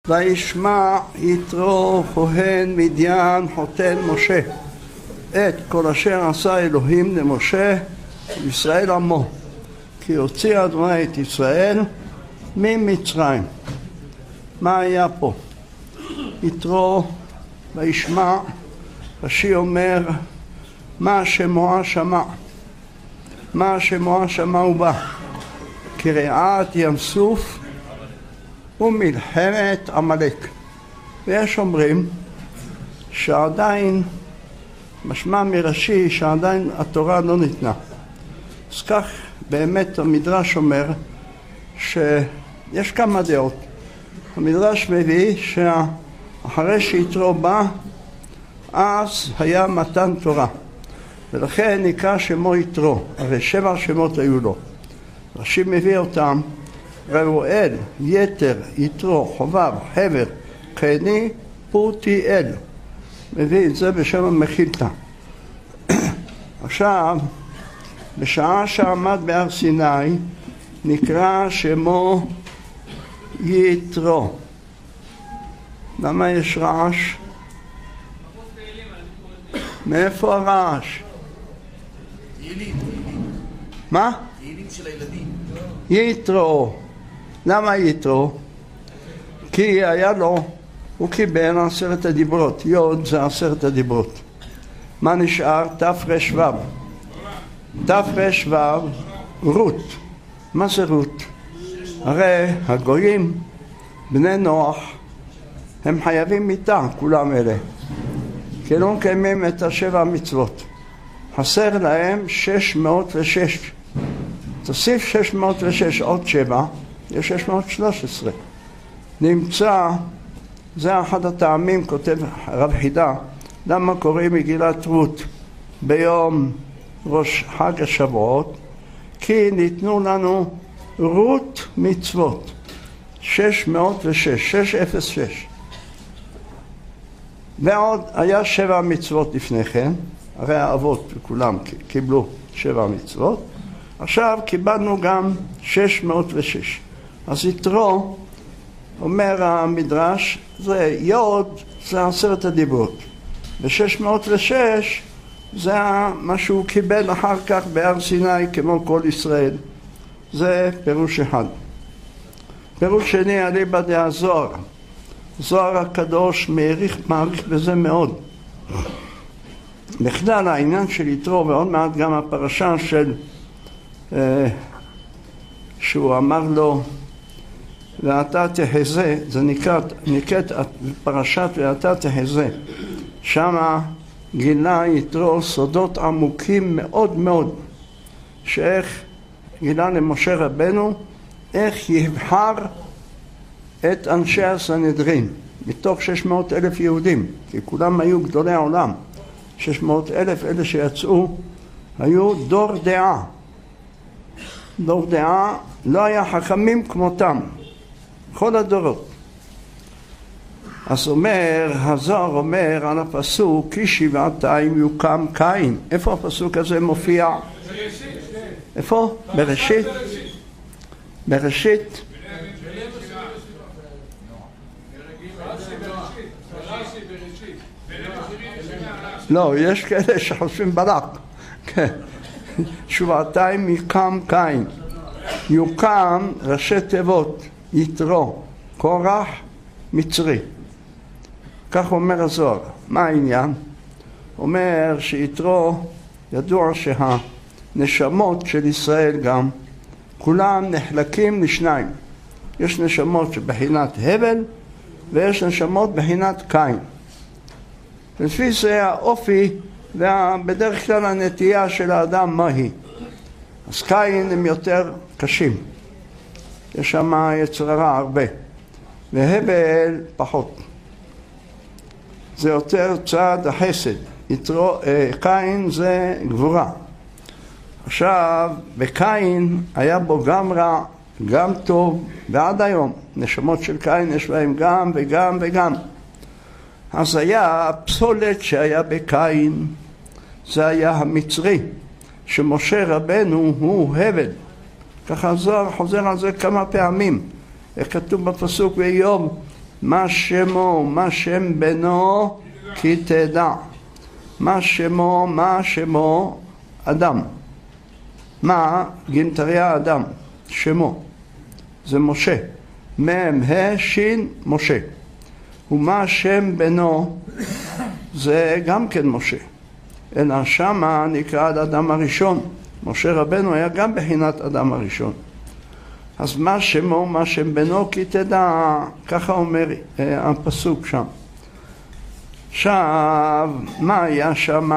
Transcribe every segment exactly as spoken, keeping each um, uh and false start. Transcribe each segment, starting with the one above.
וישמע יתרו כהן מדיין חותן משה את כל אשר עשה אלוהים למשה ישראל עמו, כי הוציא אדוני את ישראל ממצרים. מה היה פה? יתרו וישמע, רש"י אומר מה שמוע שמע. מה שמוע שמע הוא בא קריעת ים סוף ומלחמת עמלק. ויש אומרים שעדיין משמע מרש"י שעדיין התורה לא ניתנה. אז כך באמת המדרש אומר שיש כמה דעות. המדרש מביא שאחרי שיתרו בא אז היה מתן תורה, ולכן נקרא שמו יתרו, הרי שבע שמות היו לו. רש"י מביא אותם: רעואל, יתר, יתרו, חובב, חבר, קני, פותיאל. מביא את זה בשם המחילתא. עכשיו, בשעה שעמד בהר סיני נקרא שמו יתרו. למה יש רעש? מאיפה הרעש? תהילים. מה? תהילים של הילדים. יתרו. למה יתרו? כי היה לו, הוא קיבל עשרת הדיברות. יוד זה עשרת הדיברות. מה נשאר? תר"ו. תר"ו רות. מה זה רות? הרי הגויים, בני נוח, הם חייבים מיתה, כולם אלה, כי לא מקיימים את השבע המצוות. חסר להם שש מאות ושש. תוסיף שש מאות ושש עוד שבע, יש שש מאות ושלוש עשרה. נמצא, זה אחד הטעמים, כותב רב חידה, למה קוראים מגילת רות ביום ראש חג השבועות? כי ניתנו לנו רות מצוות, שש מאות ושש, שש מאות ושש. ועוד היה שבע מצוות לפני כן, הרי האבות וכולם קיבלו שבע מצוות. עכשיו קיבלנו גם שש מאות ושש. אז יתרו, אומר המדרש, זה יוד, זה עשרת הדיברות. ו-שש מאות ושש זה מה שהוא קיבל אחר כך בהר סיני כמו כל ישראל. זה פירוש אחד. פירוש שני, אליבא דהזוהר. זוהר הקדוש מעריך, מעריך בזה מאוד. בכלל העניין של יתרו, ועוד מעט גם הפרשה של אה, שהוא אמר לו ואתה תחזה, זה נקראת, נקראת פרשת ואתה תחזה. שמה גילה יתרו סודות עמוקים מאוד מאוד, שאיך גילה למשה רבנו איך יבחר את אנשי הסנהדרין מתוך שש מאות אלף יהודים, כי כולם היו גדולי העולם. שש מאות אלף אלה שיצאו היו דור דעה. דור דעה, לא היה חכמים כמותם כל הדורות. אז אומר, הזוהר אומר על הפסוק כי שבעתיים יוקם קין. איפה הפסוק הזה מופיע? איפה? בראשית? בראשית? לא, יש כאלה שחושבים ברק. שבעתיים יוקם קין. יוקם ראשי תיבות, יתרו, קורח, מצרי. כך אומר הזוהר. מה העניין? אומר שיתרו, ידוע שהנשמות של ישראל גם כולם נחלקים לשניים. יש נשמות שבחינת הבל ויש נשמות בחינת קין. לפי זה האופי ובדרך כלל הנטייה של האדם מה היא. אז קין הם יותר קשים, יש שם יצר הרע הרבה, והבל פחות, זה יותר צד החסד. יתרו, קין זה גבורה. עכשיו בקין היה בו גם רע גם טוב, ועד היום נשמות של קין יש בהם גם וגם וגם. אז היה הפסולת שהיה בקין, זה היה המצרי, שמשה רבנו הוא הבל. ככה הזוהר חוזר על זה כמה פעמים. כתוב בפסוק באיוב, מה שמו, מה שם בנו, כי תדע. מה שמו, מה שמו, אדם. מה? גימטריה אדם, שמו. זה משה. מם, ה, שין, משה. ומה שם בנו, זה גם כן משה. אלא שמה נקרא אדם הראשון. משה רבנו היה גם בחינת אדם הראשון. אז מה שמו, מה שם בנו, כי תדע, ככה אומר אה, הפסוק שם. עכשיו, מה היה שם?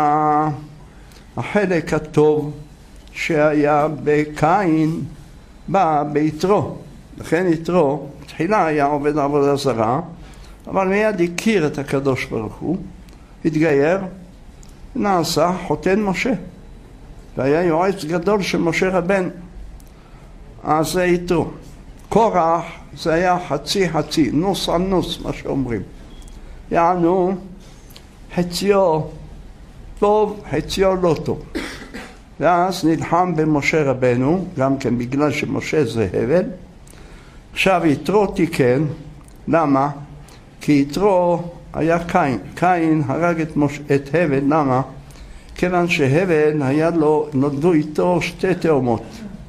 החלק הטוב שהיה בקין בא ביתרו. לכן יתרו, תחילה היה עובד עבודה זרה, אבל מיד הכיר את הקדוש ברוך הוא, התגייר, נעשה חותן משה. והיה יועץ גדול של משה רבן. אז זה יתרו. קורח זה היה חצי חצי, נוס על נוס, מה שאומרים. יענו, חציו טוב, חציו לא טוב. ואז נלחם במשה רבנו, גם כן בגלל שמשה זה הבל. עכשיו יתרו תיקן, למה? כי יתרו היה קין. קין הרג את, מש... את הבל, למה? כיוון שהבל היה לו, נולדו איתו שתי תאומות.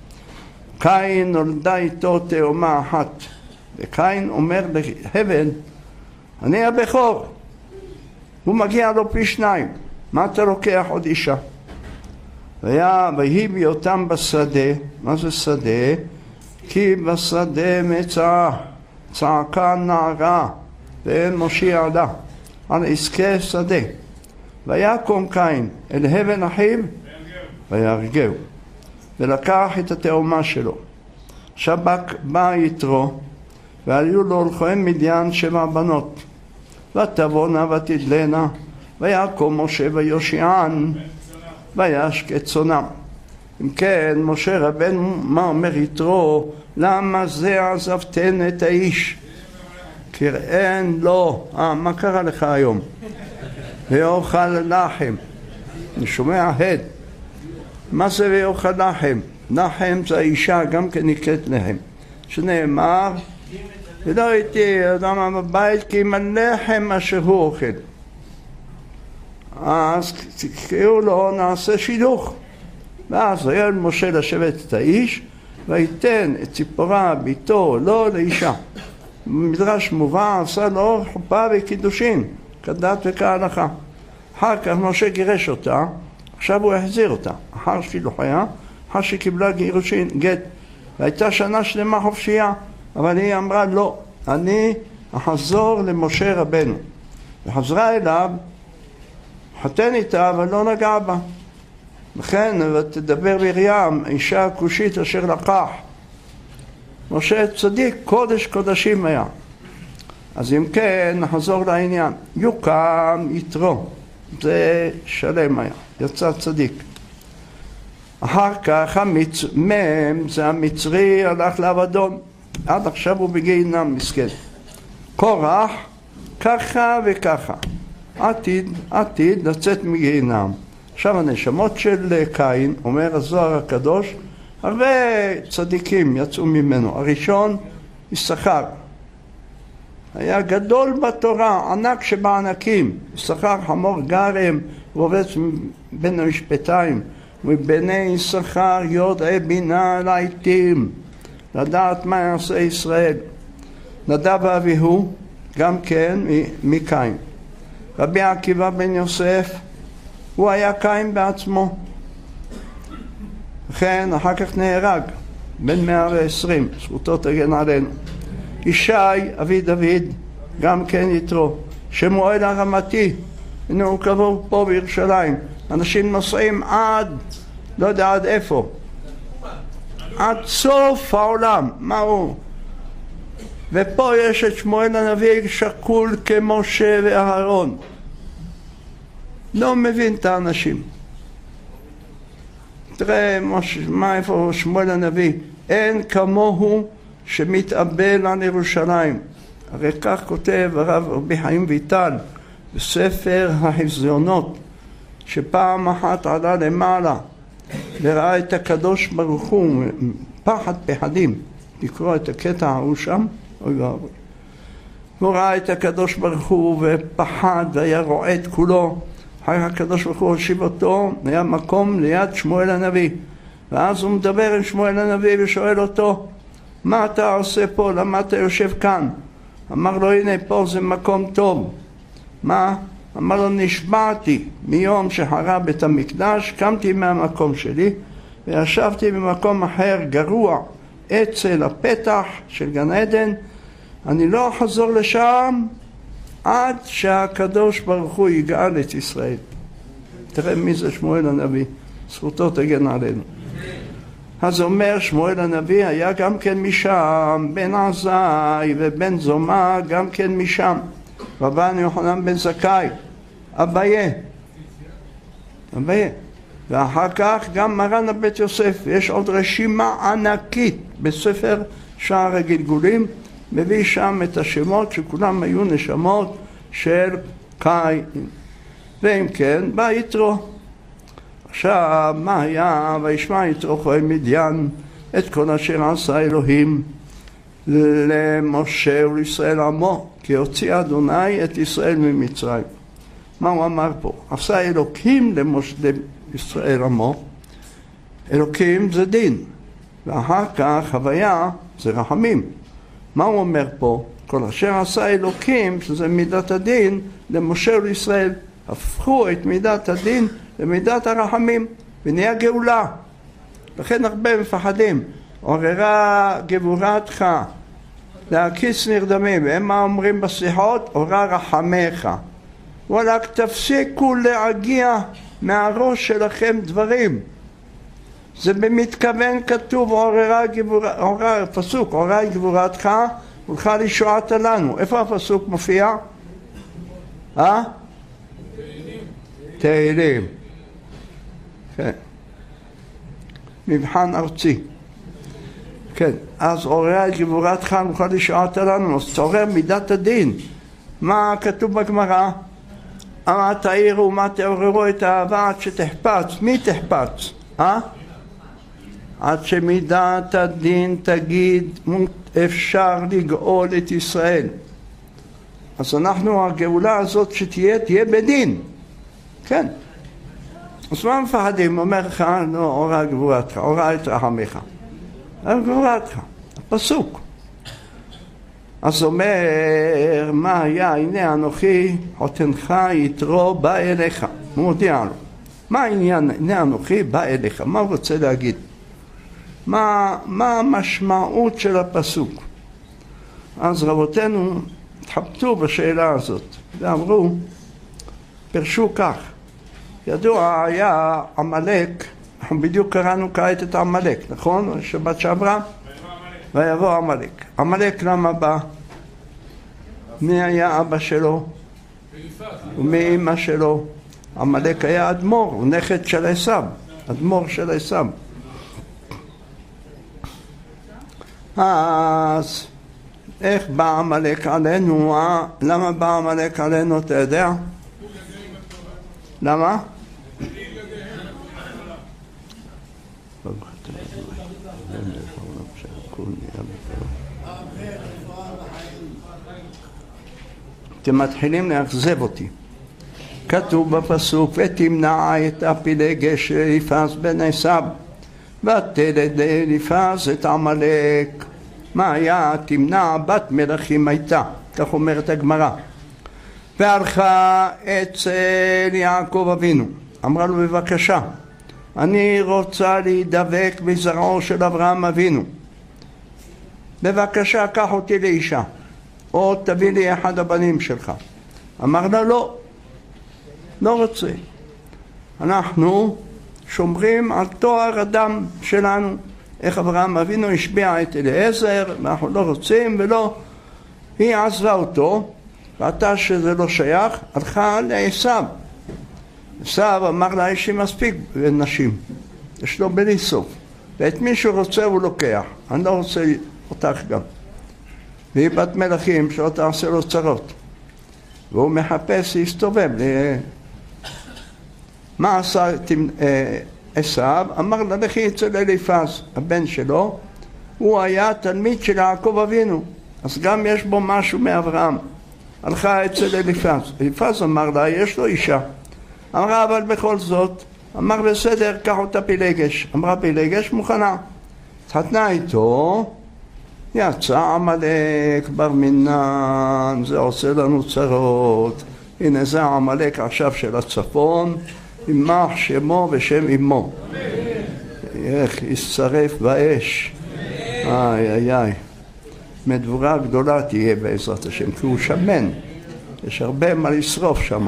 קין נולדה איתו תאומה אחת. וקין אומר להבל, אני הבכור. הוא מגיע לו פי שניים. מה אתה לוקח עוד אישה? והיה, ויהי בהיותם בשדה. מה זה שדה? כי בשדה מצאה, צעקה נערה, ואין מושיע לה, על עסקי שדה. ויקום קין אל הבל אחיו, ויהרגהו, ולקח את התאומה שלו. עכשיו בא יתרו, והיו לו לכהן מדיין שבע בנות. ותבונה ותדלנה, ויקום משה ויושיען, וישק צונם. אם כן, משה רבנו, מה אומר יתרו? למה זה עזבתן את האיש? קראן לו, אה, מה קרה לך היום? ויאכל לחם. אני שומע הד. מה זה ויאכל לחם? לחם זה האישה, גם כן נקראת לחם. שנאמר, ולא הייתי אדם בבית כי אם הלחם אשר הוא אוכל. אז תקראו לו, נעשה שידוך. ואז היה משה לשבת את האיש, ויתן את ציפורה ביתו לא לאישה. במדרש מובא, עשה לו חופה וקידושין, כדת וכהלכה. אחר כך משה גירש אותה, עכשיו הוא החזיר אותה. אחר שילוחיה, אחר שקיבלה גירושין, גט. והייתה שנה שלמה חופשייה, אבל היא אמרה לא, אני אחזור למשה רבנו. וחזרה אליו, חתן איתה, אבל לא נגע בה. לכן, ותדבר מרים, אישה הכושית אשר לקח. משה צדיק, קודש קודשים היה. אז אם כן, נחזור לעניין. יוקם יתרו, זה שלם היה, יצא צדיק. אחר כך המצ... מם, זה המצרי, הלך לאבדון. עד עכשיו הוא בגיהינום מסכן. קורח, ככה וככה. עתיד, עתיד לצאת מגיהינום. עכשיו הנשמות של קין, אומר הזוהר הקדוש, הרבה צדיקים יצאו ממנו. הראשון, יששכר. היה גדול בתורה, ענק שבענקים. יששכר חמור גרם, רובץ בין המשפטיים. ובני יששכר יודעי בינה לעיתים, לדעת מה יעשה ישראל. נדב ואביהו, גם כן מקין. רבי עקיבא בן יוסף, הוא היה קין בעצמו. לכן אחר כך נהרג, בן מאה ועשרים, זכותו תגן עלינו. ישי, אבי דוד, גם כן יתרו. שמואל הרמתי, הנה הוא קבור פה בירושלים. אנשים נוסעים עד, לא יודע עד איפה, עד סוף העולם. מה הוא? ופה יש את שמואל הנביא שקול כמשה ואהרון. לא מבין את האנשים. תראה מה איפה שמואל הנביא, אין כמוהו שמתאבל על ירושלים. הרי כך כותב הרב רבי חיים ויטל בספר החזיונות, שפעם אחת עלה למעלה וראה את הקדוש ברוך הוא, פחד פחדים, לקרוא את הקטע ההוא שם, אוי ואבוי. הוא ראה את הקדוש ברוך הוא ופחד והיה רועד כולו. אחר כך הקדוש ברוך הוא הושיב אותו, היה מקום ליד שמואל הנביא, ואז הוא מדבר עם שמואל הנביא ושואל אותו, מה אתה עושה פה? למה אתה יושב כאן? אמר לו, הנה פה זה מקום טוב. מה? אמר לו, נשבעתי מיום שחרב בית המקדש, קמתי מהמקום שלי וישבתי במקום אחר גרוע אצל הפתח של גן עדן, אני לא אחזור לשם עד שהקדוש ברוך הוא יגאל את ישראל. תראה מי זה שמואל הנביא, זכותו תגן עלינו. אז אומר שמואל הנביא היה גם כן משם, בן עזאי ובן זומא גם כן משם, רבן יוחנן בן זכאי, אביה, אביה. ואחר כך גם מרן הבית יוסף. יש עוד רשימה ענקית בספר שער הגלגולים, מביא שם את השמות שכולם היו נשמות של קין. ואם כן, בא יתרו. עכשיו, מה היה? וישמע יתרו כהן מדיין את כל אשר עשה אלוהים למשה ולישראל עמו, כי הוציא אדוני את ישראל ממצרים. מה הוא אמר פה? עשה אלוקים למשה, לישראל עמו. אלוקים זה דין, ואחר כך הוויה זה רחמים. מה הוא אומר פה? כל אשר עשה אלוקים, שזה מידת הדין, למשה ולישראל, הפכו את מידת הדין למידת הרחמים, ונהיה גאולה. לכן הרבה מפחדים. עוררה גבורתך להקיס נרדמים, והם מה אומרים בשיחות? עוררה רחמך. וואלק, תפסיקו להגיע מהראש שלכם דברים. זה במתכוון כתוב, עוררה גבורתך, עוררה, פסוק, עוררה גבורתך ולך לישועתה לנו. איפה הפסוק מופיע? אה? תהילים. כן. מבחן ארצי. כן, אז עוררה גבורתך ולך לישועתה לנו. אז תעורר מידת הדין. מה כתוב בגמרא? מה תאירו, מה תעוררו את האהבה עד שתחפץ. מי תחפץ? אה? עד שמידת הדין תגיד אפשר לגאול את ישראל. אז אנחנו, הגאולה הזאת שתהיה, תהיה בדין. כן. אז מה מפחדים? אומר לך, לא, עוררה גבורתך, עוררה את רחמך. גבורתך, הפסוק. אז אומר, מה היה? הנה אנוכי חותנך יתרו בא אליך. הוא מודיע לו. מה העניין? הנה אנוכי בא אליך. מה הוא רוצה להגיד? מה, מה המשמעות של הפסוק? אז רבותינו התחבטו בשאלה הזאת ואמרו, פרשו כך, ידוע היה עמלק, אנחנו בדיוק קראנו כעת את עמלק, נכון? שבת שעברה? ויבוא עמלק. עמלק למה בא? מי היה אבא שלו? ומי אמא שלו? עמלק היה אדמו"ר, הוא נכד של עשיו, אדמו"ר של עשיו. אז איך בא עמלק עלינו? אה? למה בא עמלק עלינו, אתה יודע? למה? אתם מתחילים לאכזב אותי. כתוב בפסוק, ותמנע את הפילגש של אליפז בן עשיו ותלד אליפז את עמלק. מה היה? תמנע בת מלכים הייתה, כך אומרת הגמרא. והלכה אצל יעקב אבינו, אמרה לו בבקשה, אני רוצה להידבק בזרעו של אברהם אבינו, בבקשה קח אותי לאישה, או תביא לי אחד הבנים שלך. אמר לה לא, לא רוצה, אנחנו שומרים על תואר הדם שלנו. איך אברהם אבינו השביע את אליעזר, ואנחנו לא רוצים ולא. היא עזבה אותו, ראתה שזה לא שייך, הלכה לעשיו. עשיו אמר לה, יש לי מספיק נשים, יש לו בלי סוף, ואת מי שהוא רוצה הוא לוקח, אני לא רוצה אותך גם. והיא בת מלכים שלא תעשה לו צרות, והוא מחפש להסתובב. מה עשה עשיו? אמר לה, לכי אצל אליפז, הבן שלו, הוא היה תלמיד של יעקב אבינו, אז גם יש בו משהו מאברהם. הלכה אצל אליפז, אליפז אמר לה, יש לו אישה. אמרה, אבל בכל זאת, אמר בסדר, קח אותה פילגש. אמרה פילגש מוכנה. התחתנה איתו, יצא עמלק בר מינן, זה עושה לנו צרות. הנה זה עמלק עכשיו של הצפון, ימח שמו ושם אמו. איך ישרף באש. איי איי איי. מדבורה גדולה תהיה בעזרת השם, כי הוא שמן. יש הרבה מה לשרוף שם.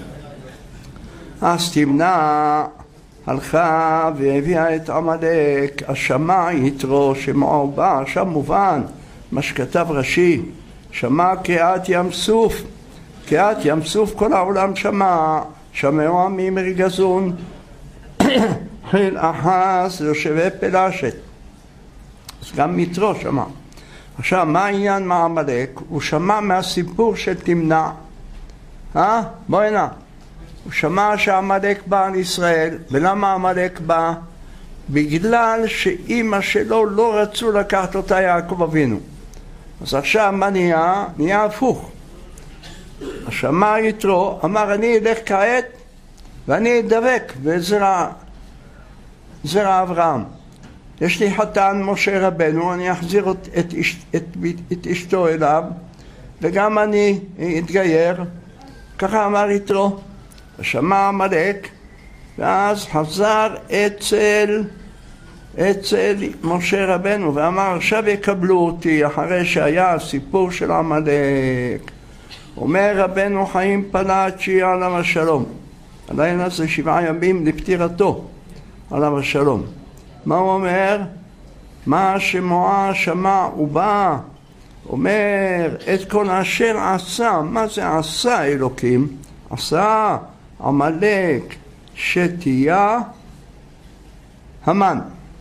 אז תמנע הלכה והביאה את עמלק, השמע יתרו שמעו בא, עכשיו מובן מה שכתב רש"י, שמע קריאת ים סוף, קריאת ים סוף כל העולם שמע, שמעו עמי מרגזון, חיל אחז יושבי פלשת, אז גם יתרו שמע. עכשיו מה העניין מה עמלק? הוא שמע מהסיפור של תמנע, אה? בוא הנה. הוא שמע שעמלק בא על ישראל, ולמה עמלק בא? בגלל שאימא שלו לא רצו לקחת אותה יעקב אבינו. אז עכשיו מה נהיה? נהיה הפוך. שמע יתרו, אמר אני אלך כעת ואני אדבק בזרע זרע אברהם. יש לי חתן משה רבנו, אני אחזיר את, את, את, את אשתו אליו, וגם אני אתגייר. ככה אמר יתרו. שמע עמלק, ואז חזר אצל, אצל משה רבנו, ואמר, עכשיו יקבלו אותי, אחרי שהיה הסיפור של עמלק. אומר רבנו חיים פלאצ'י עליו השלום. הלילה זה שבעה ימים לפטירתו, עליו השלום. מה הוא אומר? מה שמועה שמע ובא. אומר, את כל אשר עשה. מה זה עשה אלוקים? עשה עמלק שתיה המן.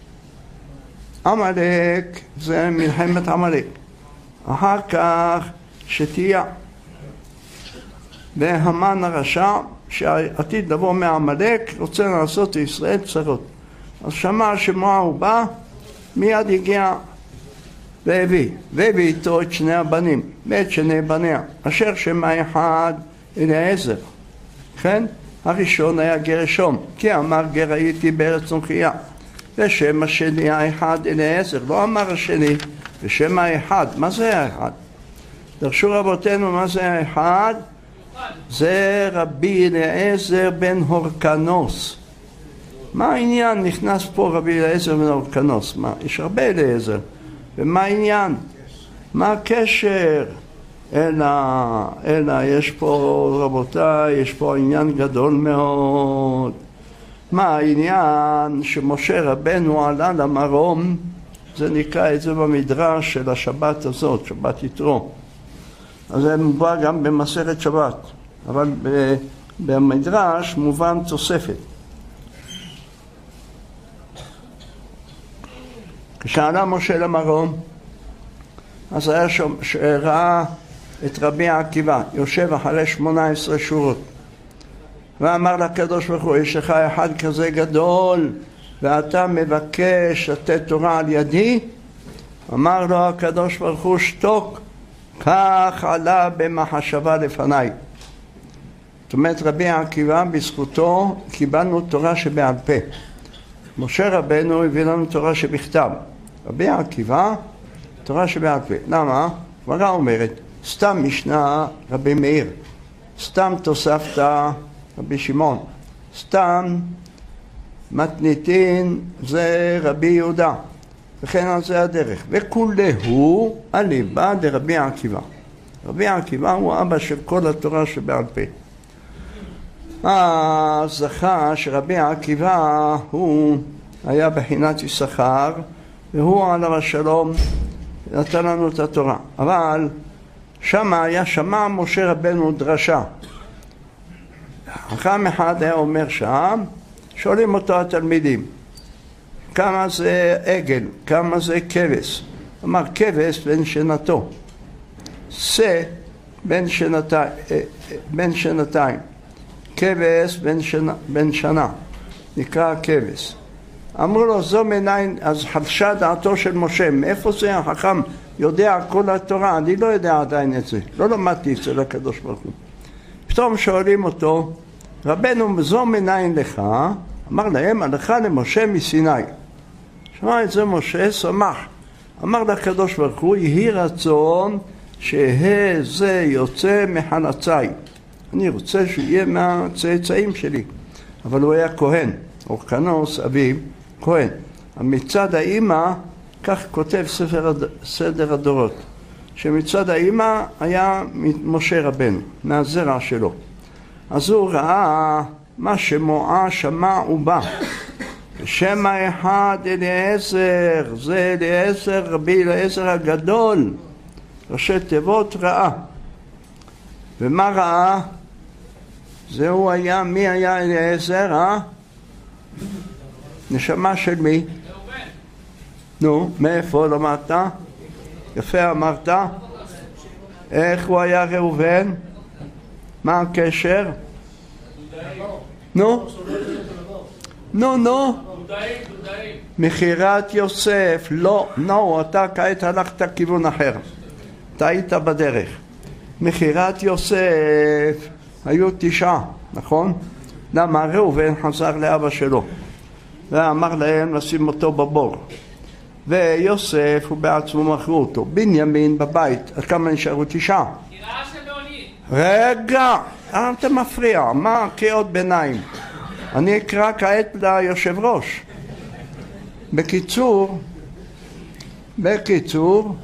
עמלק זה מלחמת עמלק. אחר כך שתיה. והמן הרשע שעתיד לבוא מעמלק רוצה לעשות לישראל צרות. אז שמע שמוע הוא בא, מיד הגיע והביא. והביא איתו את שני הבנים ואת שני בניה. אשר שמה אחד אליעזר. כן? הראשון היה גרשום, כי אמר גר הייתי בארץ נוכיה. ושם השני האחד אליעזר, לא אמר השני, ושם האחד. מה זה האחד? דרשו רבותינו מה זה האחד? זה רבי אליעזר בן הורקנוס. מה העניין? נכנס פה רבי אליעזר בן הורקנוס. מה? יש הרבה אליעזר. ומה העניין? מה הקשר? אלא, אלא יש פה רבותיי, יש פה עניין גדול מאוד. מה העניין? שמשה רבנו עלה למרום, זה נקרא את זה במדרש של השבת הזאת, שבת יתרו. אז זה מובא גם במסכת שבת, אבל במדרש מובן תוספת. כשעלה משה למרום, אז היה שם, שראה את רבי עקיבא, יושב אחרי שמונה עשרה שורות. ואמר לקדוש ברוך הוא, יש לך אחד כזה גדול, ואתה מבקש לתת תורה על ידי? אמר לו הקדוש ברוך הוא, שתוק, כך עלה במחשבה לפניי. זאת אומרת, רבי עקיבא, בזכותו קיבלנו תורה שבעל פה. משה רבנו הביא לנו תורה שבכתב. רבי עקיבא, תורה שבעל פה. למה? גמרא אומרת, סתם משנה רבי מאיר, סתם תוספתא רבי שמעון, סתם מתניתין זה רבי יהודה, וכן על זה הדרך. וכולהו אליבא דרבי עקיבא. רבי עקיבא הוא אבא של כל התורה שבעל פה. אז זכה שרבי עקיבא הוא היה בחינת יששכר, והוא עליו השלום נתן לנו את התורה. אבל שם היה שמע משה רבנו דרשה. חכם אחד היה אומר שם, שואלים אותו התלמידים, כמה זה עגל, כמה זה כבש? אמר כבש בן שנתו, שא בן שנתיים, בן שנתיים, כבש בן שנה, בן שנה, נקרא כבש. אמרו לו זו מניין, אז חדשה דעתו של משה, מאיפה זה החכם יודע כל התורה, אני לא יודע עדיין את זה, לא למדתי אצל הקדוש ברוך הוא. פתאום שואלים אותו, רבנו זו מניין לך? אמר להם, הלכה למשה מסיני. שמע את זה משה, שמח. אמר לקדוש ברוך הוא, יהי רצון שיהיה זה יוצא מחלציי. אני רוצה שיהיה מהצאצאים שלי. אבל הוא היה כהן, אורקנוס אביו, כהן. מצד האמא, כך כותב ספר סדר הדורות, שמצד האמא היה משה רבנו, מהזרע שלו. אז הוא ראה מה שמועה שמע ובא. שם האחד אליעזר, זה אליעזר, רבי אליעזר הגדול, ראשי תיבות ראה. ומה ראה? זהו היה, מי היה אליעזר, אה? נשמה של מי? נו, מאיפה למדת? יפה אמרת. איך הוא היה ראובן? מה הקשר? נו? נו, נו. מכירת יוסף. לא, נו, אתה כעת הלכת כיוון אחר. אתה היית בדרך. מכירת יוסף היו תשעה, נכון? למה? ראובן חזר לאבא שלו ואמר להם לשים אותו בבור, ויוסף הוא בעצמו מכרו אותו. בנימין בבית, עד כמה נשארו? תשעה. רגע, אתה מפריע, מה קריאות ביניים? אני אקרא כעת ליושב ראש. בקיצור, בקיצור,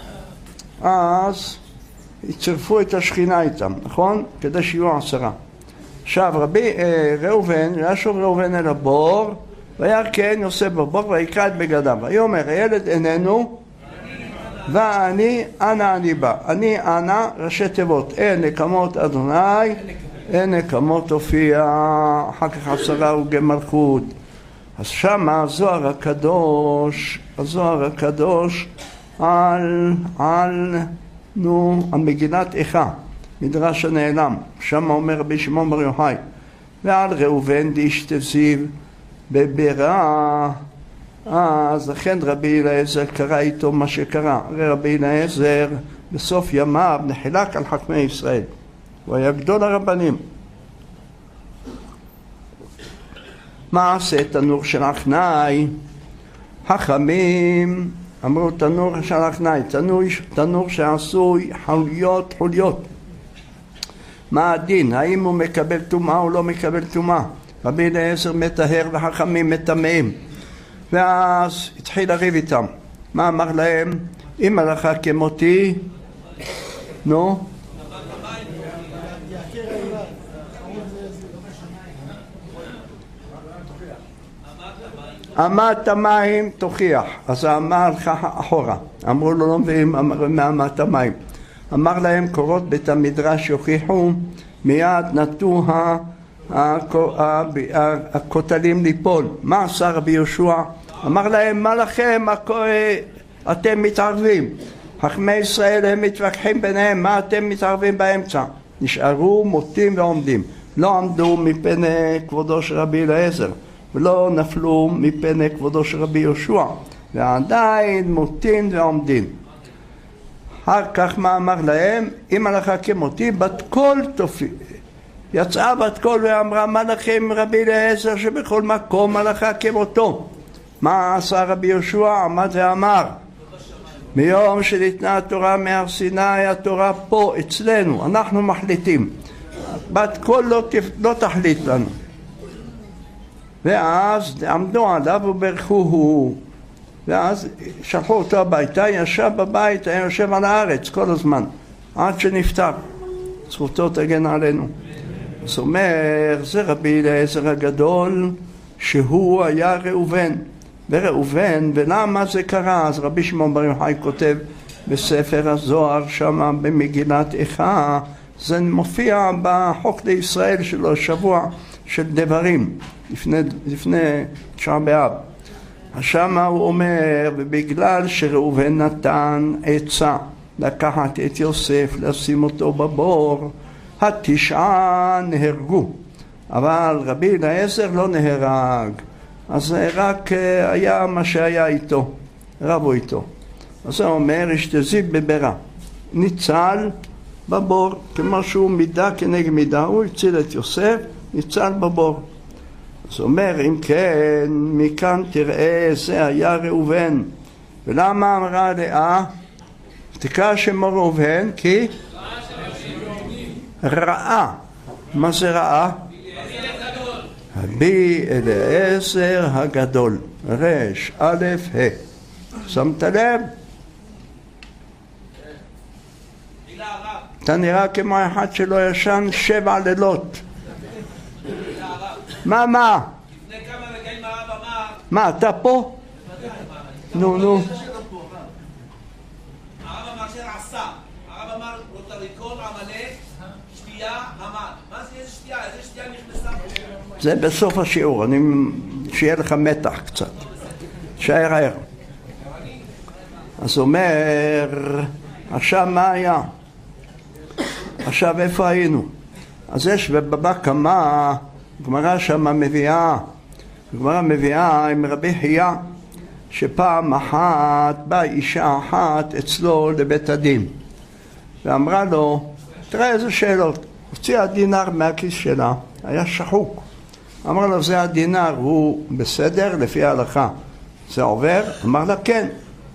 אז יצרפו את השכינה איתם, נכון? כדי שיהיו עשרה. עכשיו רבי אה, ראובן, ישוב ראובן אל הבור, וירקן יוסף בבור ויקרא את בגדיו. ויאמר הילד איננו ואני אנה אני בא. אני אנה ראשי תיבות, אין נקמות אדוני, אין נקמות הופיע, אחר כך עשרה וגי מלכות. אז שמה הזוהר הקדוש, הזוהר הקדוש על, על, נו, על מגינת איכה, מדרש הנעלם, שמה אומר רבי שמעון בר יוחאי, ועל ראובן דאשת זיו בבירה. אז לכן רבי אליעזר קרא איתו מה שקרה. הרי רבי אליעזר בסוף ימיו נחלק על חכמי ישראל, הוא היה גדול הרבנים. מעשה תנור של עכנאי, חכמים אמרו תנור של עכנאי, תנור, תנור שעשוי חוליות חוליות. מה הדין? האם הוא מקבל טומאה או לא מקבל טומאה? רבי אליעזר מטהר וחכמים מטמאים. ואז התחיל לריב איתם. מה אמר להם? אם הלכה כמותי, נו? אמת המים תוכיח. אז אמר הלכה אחורה. אמרו לו לא מביאים מאמת המים. אמר להם קורות בית המדרש יוכיחו, מיד נטו הכותלים ליפול. מה עשה רבי יהושע? אמר להם, מה לכם? אתם מתערבים. חכמי ישראל הם מתווכחים ביניהם, מה אתם מתערבים באמצע? נשארו מוטים ועומדים. לא עמדו מפני כבודו של רבי אליעזר, ולא נפלו מפני כבודו של רבי יהושע, ועדיין מוטים ועומדים. אחר כך מה אמר להם? אם הלכה כמותי, בת קול תופיע. יצאה בת קול ואמרה, מה לכם רבי אליעזר שבכל מקום הלכה כמותו? מה עשה רבי יהושע? עמד ואמר, מיום שניתנה התורה מהר סיני, התורה פה אצלנו, אנחנו מחליטים. בת קול לא, לא תחליט לנו. ואז עמדו עליו וברכוהו, ואז שלחו אותו הביתה, ישב בבית, היה יושב על הארץ כל הזמן, עד שנפטר. זכותו תגן עלינו. זאת אומרת, זה רבי אליעזר הגדול, שהוא היה ראובן. וראובן, ולמה זה קרה? אז רבי שמעון בר יוחאי כותב בספר הזוהר, שמה במגילת איכה, זה מופיע בחוק לישראל שלו, שבוע של דברים, לפני, לפני תשעה באב. שמה הוא אומר, ובגלל שראובן נתן עצה לקחת את יוסף, לשים אותו בבור, התשעה נהרגו, אבל רבי אליעזר לא נהרג. אז רק היה מה שהיה איתו, רבו איתו. אז הוא אומר, אשתזי בברה. ניצל בבור, כמו שהוא מידה כנגד מידה, הוא הציל את יוסף, ניצל בבור. אז הוא אומר, אם כן, מכאן תראה, זה היה ראובן. ולמה אמרה לאה? תקרא שמו ראובן, כי ראה. מה זה ראה? בי אליעזר הגדול. רש, א', ה'. שמת לב? אתה נראה כמו אחד שלא ישן שבע לילות. מה, מה? לפני כמה רגעים הרב אמר... מה, אתה פה? נו, נו. הרב אמר שעשה. הרב אמר, רוצה לקרוא עמלק, שתייה, המן. מה זה איזה שתייה? איזה שתייה נכנסה? זה בסוף השיעור, אני... שיהיה לך מתח קצת. שער הער. אז אומר, עכשיו מה היה? עכשיו איפה היינו? אז יש בבא קמא, גמרא שמה מביאה, גמרא מביאה עם רבי חייא, שפעם אחת באה אישה אחת אצלו לבית הדין, ואמרה לו, תראה איזה שאלות, הוציאה דינר מהכיס שלה, היה שחוק, אמרה לו, זה הדינר, הוא בסדר לפי ההלכה, זה עובר? אמר לה, כן,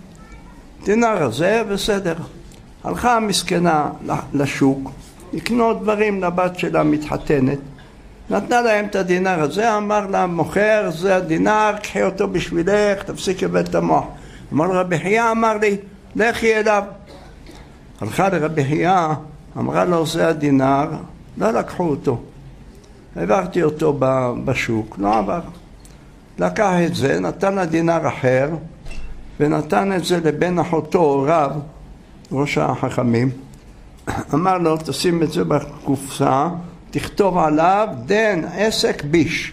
דינר הזה בסדר. הלכה המסכנה לשוק, לקנות דברים לבת שלה מתחתנת, נתנה להם את הדינר הזה, אמר לה, מוכר, זה הדינר, קחי אותו בשבילך, תפסיק לבלבל את המוח. אמר רבי חייא, אמר לי, לכי אליו. הלכה לרבי חייא, אמרה לו, זה הדינר, לא לקחו אותו. העברתי אותו בשוק, לא עבר. לקח את זה, נתן לה דינר אחר, ונתן את זה לבן אחותו, רב, ראש החכמים. אמר לו, תשים את זה בקופסה, תכתוב עליו דן עסק ביש.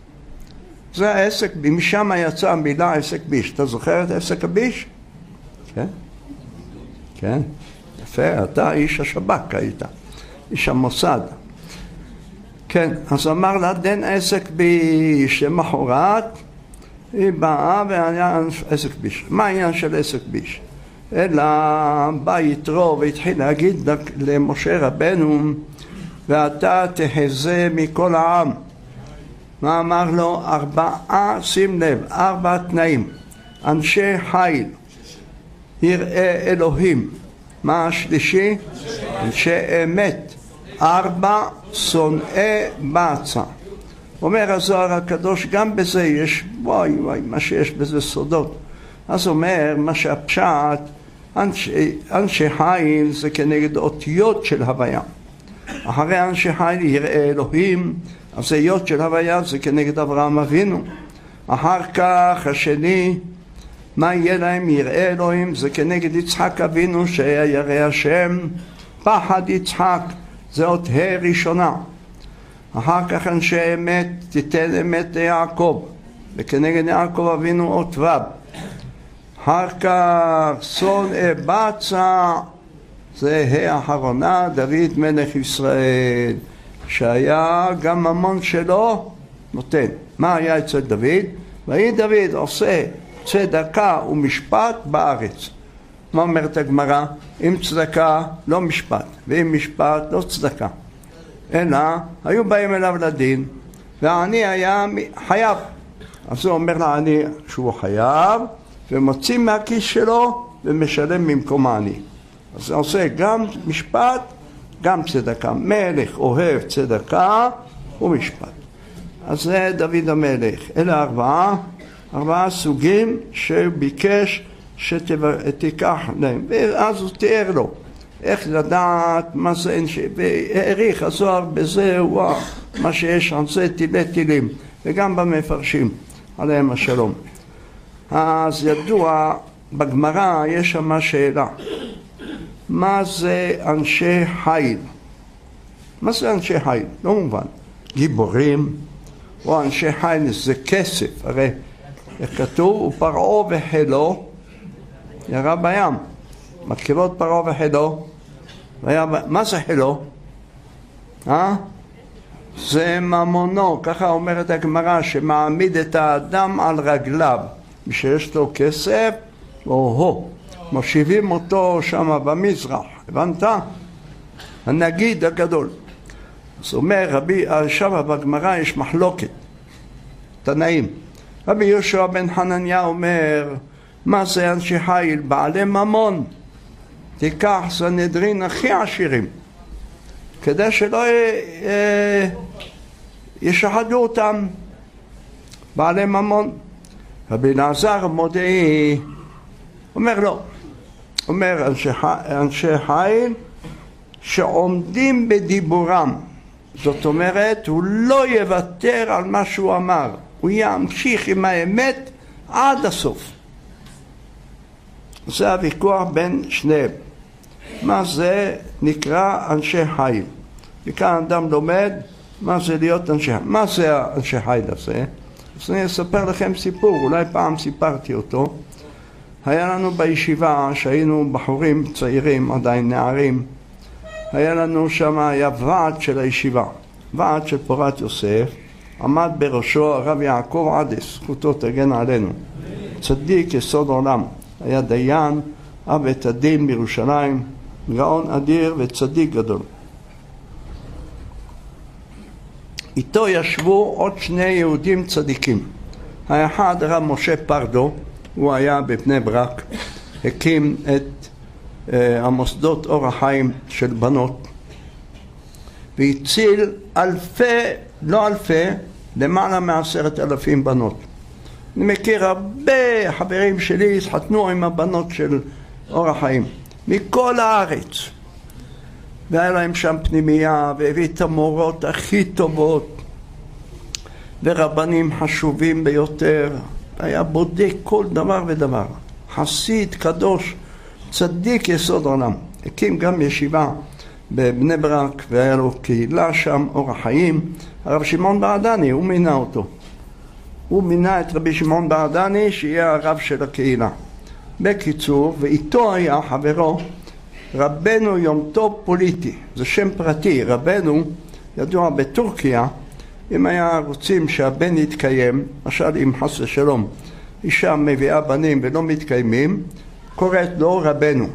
זה העסק, משם יצא המילה עסק ביש. אתה זוכר את עסק הביש? כן? כן? יפה, אתה איש השב"כ היית, איש המוסד. כן, אז אמר לה דן עסק ביש, למחרת היא באה והיה עסק ביש. מה העניין של עסק ביש? אלא בא יתרו והתחיל להגיד למשה רבנו, ואתה תחזה מכל העם. מה אמר לו? ארבעה, שים לב, ארבעה תנאים. אנשי חיל, יראי אלוהים. מה השלישי? אנשי אמת. ארבע, שונאי בצע. אומר הזוהר הקדוש, גם בזה יש, וואי וואי, מה שיש בזה סודות. אז אומר, מה שהפשט, אנשי, אנשי חיל זה כנגד אותיות של הוויה. אחרי אנשי חיל יראה אלוהים, אז היות של הוויה זה כנגד אברהם אבינו. אחר כך השני, מה יהיה להם? יראה אלוהים, זה כנגד יצחק אבינו שהיה ירא השם, פחד יצחק, זה אות ה' ראשונה. אחר כך אנשי אמת, תיתן אמת ליעקב, וכנגד יעקב אבינו אות ו'. אחר כך שונאי בצע, זה האחרונה, דוד מלך ישראל, שהיה גם ממון שלו נותן. מה היה אצל דוד? ויהי דוד עושה צדקה ומשפט בארץ. מה אומרת הגמרא? אם צדקה לא משפט, ואם משפט לא צדקה. אלא היו באים אליו לדין, והעני היה חייב. אז הוא אומר לעני שהוא חייב, ומוציא מהכיס שלו ומשלם במקום העני. אז זה עושה גם משפט, גם צדקה. מלך אוהב צדקה ומשפט. אז זה דוד המלך. אלה ארבעה, ארבעה סוגים שביקש שתיקח להם. ואז הוא תיאר לו איך לדעת מה זה, והעריך הזוהר בזה, וואו, מה שיש על זה תילי תילים, וגם במפרשים עליהם השלום. אז ידוע, בגמרא יש שם שאלה, מה זה אנשי חיל? מה זה אנשי חיל? לא מובן. גיבורים, או אנשי חיל זה כסף, הרי איך כתוב, ופרעה וחילו ירה בים, מתקילות פרעה וחילו, והיה... מה זה חילו? אה? זה ממונו, ככה אומרת הגמרא, שמעמיד את האדם על רגליו, מי שיש לו כסף, או הו, מושיבים אותו שם במזרח, הבנת? הנגיד הגדול. אז אומר רבי, שם בגמרא יש מחלוקת, תנאים. רבי יהושע בן חנניה אומר, מה זה אנשי חיל? בעלי ממון. תיקח סנהדרין הכי עשירים, כדי שלא אה, ישחדו אותם, בעלי ממון. רבי אלעזר מודעי אומר לא, אומר אנשי, אנשי חיל שעומדים בדיבורם, זאת אומרת הוא לא יוותר על מה שהוא אמר, הוא ימשיך עם האמת עד הסוף. זה הוויכוח בין שניהם. מה זה נקרא אנשי חיל? וכאן אדם לומד מה זה להיות אנשי חיל. מה זה אנשי חיל הזה? אז אני אספר לכם סיפור, אולי פעם סיפרתי אותו. היה לנו בישיבה, שהיינו בחורים צעירים, עדיין נערים, היה לנו שם, היה ועד של הישיבה, ועד של פורת יוסף, עמד בראשו הרב יעקב עדס, זכותו תגן עלינו, צדיק יסוד עולם, היה דיין, אב בית הדין בירושלים, גאון אדיר וצדיק גדול. איתו ישבו עוד שני יהודים צדיקים. האחד הרב משה פרדו, הוא היה בבני ברק, הקים את uh, המוסדות אור החיים של בנות, והציל אלפי, לא אלפי, למעלה מעשרת אלפים בנות. אני מכיר הרבה חברים שלי התחתנו עם הבנות של אור החיים, מכל הארץ. והיה להם שם פנימייה, והביא את המורות הכי טובות, ורבנים חשובים ביותר, היה בודק כל דבר ודבר. חסיד קדוש, צדיק יסוד עולם. הקים גם ישיבה בבני ברק, והיה לו קהילה שם, אור החיים. הרב שמעון בעדני, הוא מינה אותו. הוא מינה את רבי שמעון בעדני, שיהיה הרב של הקהילה. בקיצור, ואיתו היה חברו, רבנו יום טוב פוליטי. זה שם פרטי, רבנו ידוע בטורקיה, אם היה רוצים שהבן יתקיים, למשל אם חס ושלום, אישה מביאה בנים ולא מתקיימים, קוראת לו רבנו.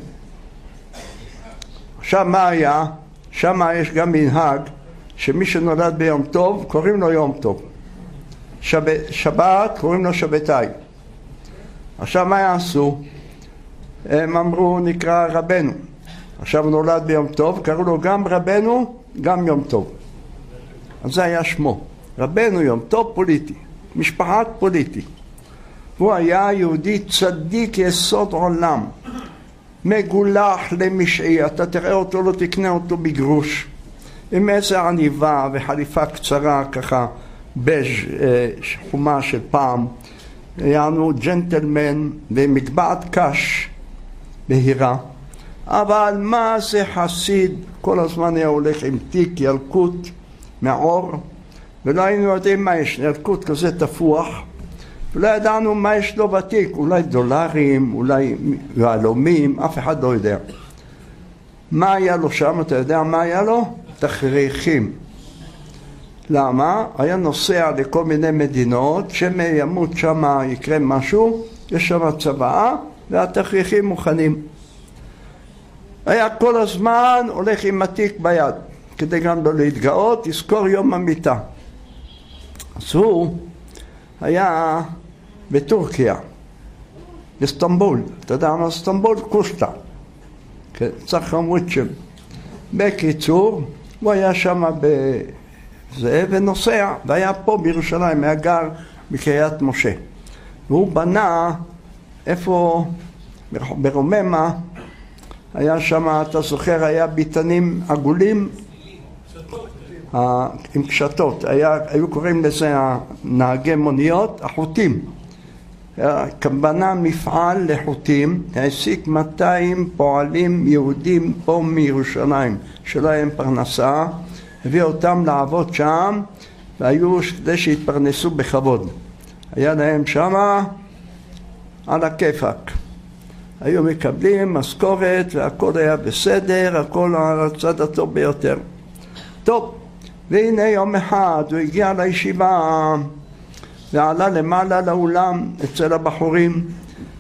עכשיו מה היה? שם יש גם מנהג שמי שנולד ביום טוב קוראים לו יום טוב, שבת, שבת קוראים לו שבתאי. עכשיו מה יעשו? הם אמרו נקרא רבנו. עכשיו הוא נולד ביום טוב, קראו לו גם רבנו גם יום טוב, אז זה היה שמו, רבנו יום טוב פוליטי, משפחת פוליטי. הוא היה יהודי צדיק יסוד עולם, מגולח למשעי, אתה תראה אותו לא תקנה אותו בגרוש, עם איזה עניבה וחליפה קצרה ככה בז' חומה של פעם, יענו ג'נטלמן ומגבעת קש בהירה. אבל מה זה חסיד, כל הזמן היה הולך עם תיק ילקוט מעור, ולא היינו יודעים מה יש, ילקוט כזה תפוח, ולא ידענו מה יש לו בתיק, אולי דולרים, אולי יהלומים, אף אחד לא יודע. מה היה לו שם, אתה יודע מה היה לו? תכריכים. למה? היה נוסע לכל מיני מדינות, שמא ימות שם יקרה משהו, יש שם צבאה, והתכריכים מוכנים. היה כל הזמן הולך עם התיק ביד, כדי גם לא להתגאות, יזכור יום המיטה. אז הוא היה בטורקיה, בסטמבול, אתה יודע מה סטמבול? קושטה, כן, צחמוצ'ם. בקיצור, הוא היה שם בזה ונוסע, והיה פה בירושלים, היה גר בקריית משה. והוא בנה, איפה? ברוממה, היה שם, אתה זוכר, היה ביתנים עגולים עם קשתות, היה, היו קוראים לזה נהגי מוניות, החוטים. בנה מפעל לחוטים, העסיק מאתיים פועלים יהודים פה מירושלים, שלא היה פרנסה, הביא אותם לעבוד שם, והיו כדי שהתפרנסו בכבוד. היה להם שמה על הכיפק. היו מקבלים משכורת והכל היה בסדר, הכל על הצד הטוב ביותר. טוב, והנה יום אחד הוא הגיע לישיבה ועלה למעלה לאולם אצל הבחורים,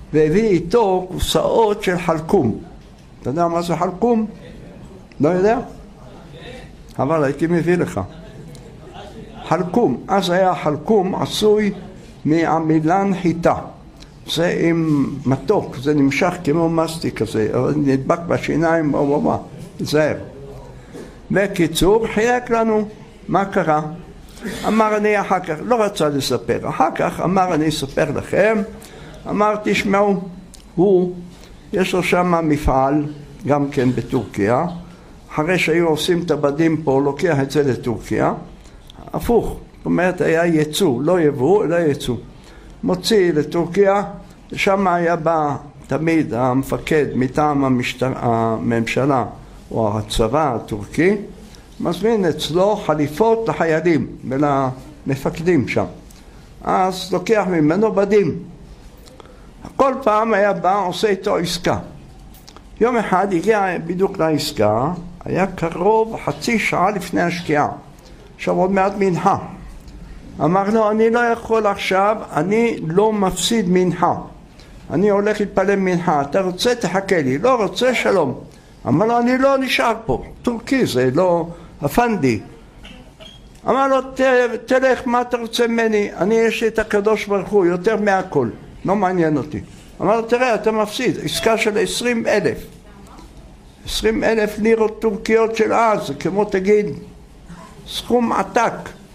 והביא איתו קופסאות של חלקום. אתה יודע מה זה חלקום? לא יודע? אבל הייתי מביא לך. חלקום, אז היה חלקום עשוי מעמילן חיטה. זה עם מתוק, זה נמשך כמו מסטיק כזה, אבל נדבק בשיניים, בוא בוא בוא, זהר. בקיצור, חילק לנו מה קרה. אמר אני אחר כך, לא רצה לספר, אחר כך אמר אני אספר לכם, אמר תשמעו, הוא, יש לו שם מפעל, גם כן בטורקיה, אחרי שהיו עושים את הבדים פה, לוקח את זה לטורקיה, הפוך, זאת אומרת היה ייצוא, לא יבוא, אלא ייצוא. מוציא לטורקיה, שם היה בא תמיד המפקד מטעם המשטר, הממשלה או הצבא הטורקי, מזמין אצלו חליפות לחיילים ולמפקדים שם. אז לוקח ממנו בדים. כל פעם היה בא, עושה איתו עסקה. יום אחד הגיע בדיוק לעסקה, היה קרוב חצי שעה לפני השקיעה. עכשיו עוד מעט מנחה. אמר לו, אני לא יכול עכשיו, אני לא מפסיד מנחה. אני הולך להתפלל מנחה, אתה רוצה תחכה לי, לא רוצה שלום. אמר לו, אני לא נשאר פה, טורקי זה לא אפנדי. אמר לו, תלך, מה אתה רוצה ממני? אני יש לי את הקדוש ברוך הוא, יותר מהכל, לא מעניין אותי. אמר לו, תראה, אתה מפסיד, עסקה של עשרים אלף. עשרים אלף לירות טורקיות של אז, כמו תגיד, סכום עתק.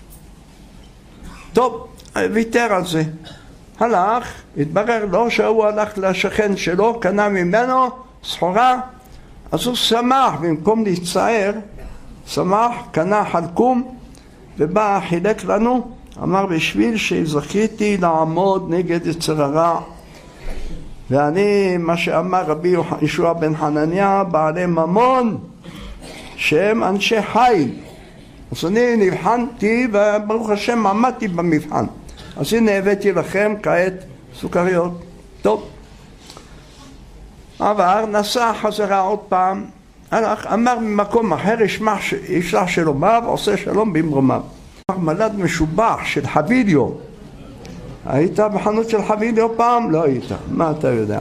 טוב, ויתר על זה. הלך, התברר לו שהוא הלך לשכן שלו, קנה ממנו סחורה, אז הוא שמח, במקום להצטער, שמח, קנה חלקום, ובא, חילק לנו, אמר בשביל שזכיתי לעמוד נגד יצר הרע, ואני, מה שאמר רבי ישוע בן חנניה, בעלי ממון, שהם אנשי חיל. אז אני נבחנתי, וברוך השם עמדתי במבחן. אז הנה הבאתי לכם כעת סוכריות. טוב. עבר, נסע חזרה עוד פעם, הלך, אמר ממקום אחר, ישלח שלומיו, עושה שלום במרומיו. מלד משובח של חביליו. היית בחנות של חביליו פעם? לא היית. מה אתה יודע?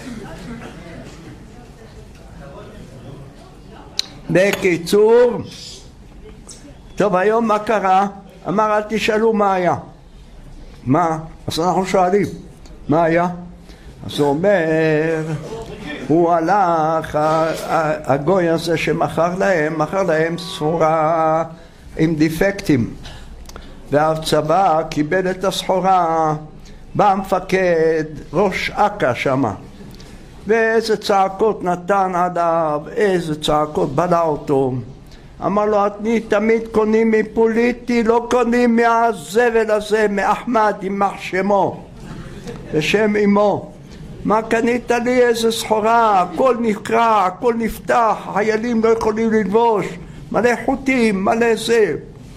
בקיצור, טוב, היום מה קרה? אמר, אל תשאלו מה היה. מה? אז אנחנו שואלים, מה היה? אז הוא אומר, הוא הלך, הגוי הזה שמכר להם, מכר להם סחורה עם דיפקטים. והצבא קיבל את הסחורה, בא המפקד, ראש אכ"א שמה. ואיזה צעקות נתן עליו, איזה צעקות בלע אותו. אמר לו, אני תמיד קונים מפוליטי, לא קונים מהזבל הזה, מאחמד, יימח שמו, בשם אמו. מה קנית לי? איזה סחורה, הכל נקרע, הכל נפתח, חיילים לא יכולים ללבוש, מלא חוטים, מלא זה.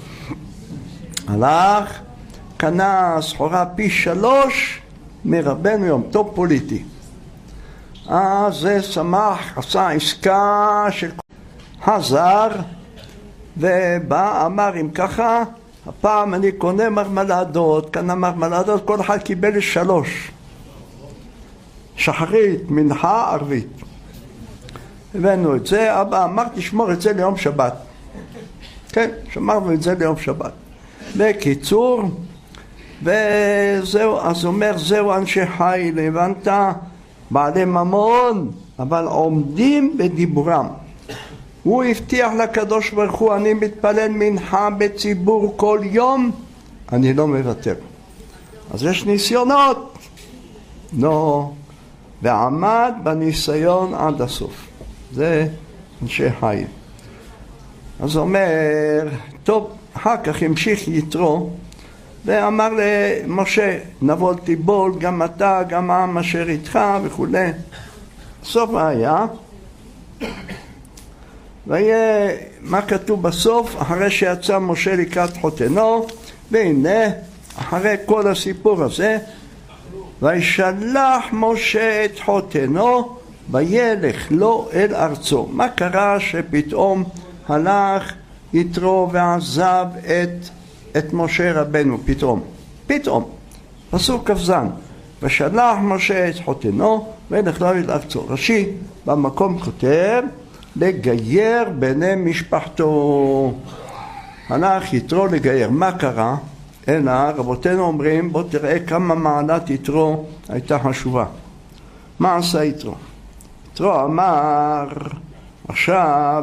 הלך, קנה סחורה פי שלוש מרבנו יום טוב פוליטי. אז זה שמח, עשה עסקה של חזר, ובא, אמר אם ככה, הפעם אני קונה מרמלדות, קנה מרמלדות, כל אחד קיבל שלוש. שחרית, מנחה, ערבית. הבאנו את זה, אבא אמר תשמור את זה ליום שבת. כן, שמרנו את זה ליום שבת. בקיצור, וזהו, אז אומר, זהו אנשי חיל, הבנת? בעלי ממון, אבל עומדים בדיבורם. הוא הבטיח לקדוש ברוך הוא, אני מתפלל מנחה בציבור כל יום, אני לא מוותר. אז יש ניסיונות. לא, ועמד בניסיון עד הסוף. זה אנשי חיל. אז אומר, טוב, אחר כך המשיך יתרו, ואמר למשה, נבול תיבול, גם אתה, גם העם אשר איתך וכו'. בסוף מה היה? ויהיה, מה כתוב בסוף? אחרי שיצא משה לקראת חותנו, והנה, אחרי כל הסיפור הזה, וישלח משה את חותנו, וילך לו אל ארצו. מה קרה שפתאום הלך יתרו ועזב את, את משה רבנו? פתאום, פתאום, פסוק כ"ז, ושלח משה את חותנו וילך דוד לארצו. רש"י במקום כותב לגייר בני משפחתו. הלך יתרו לגייר. מה קרה? אלא רבותינו אומרים, בוא תראה כמה מעלת יתרו הייתה חשובה. מה עשה יתרו? יתרו אמר, עכשיו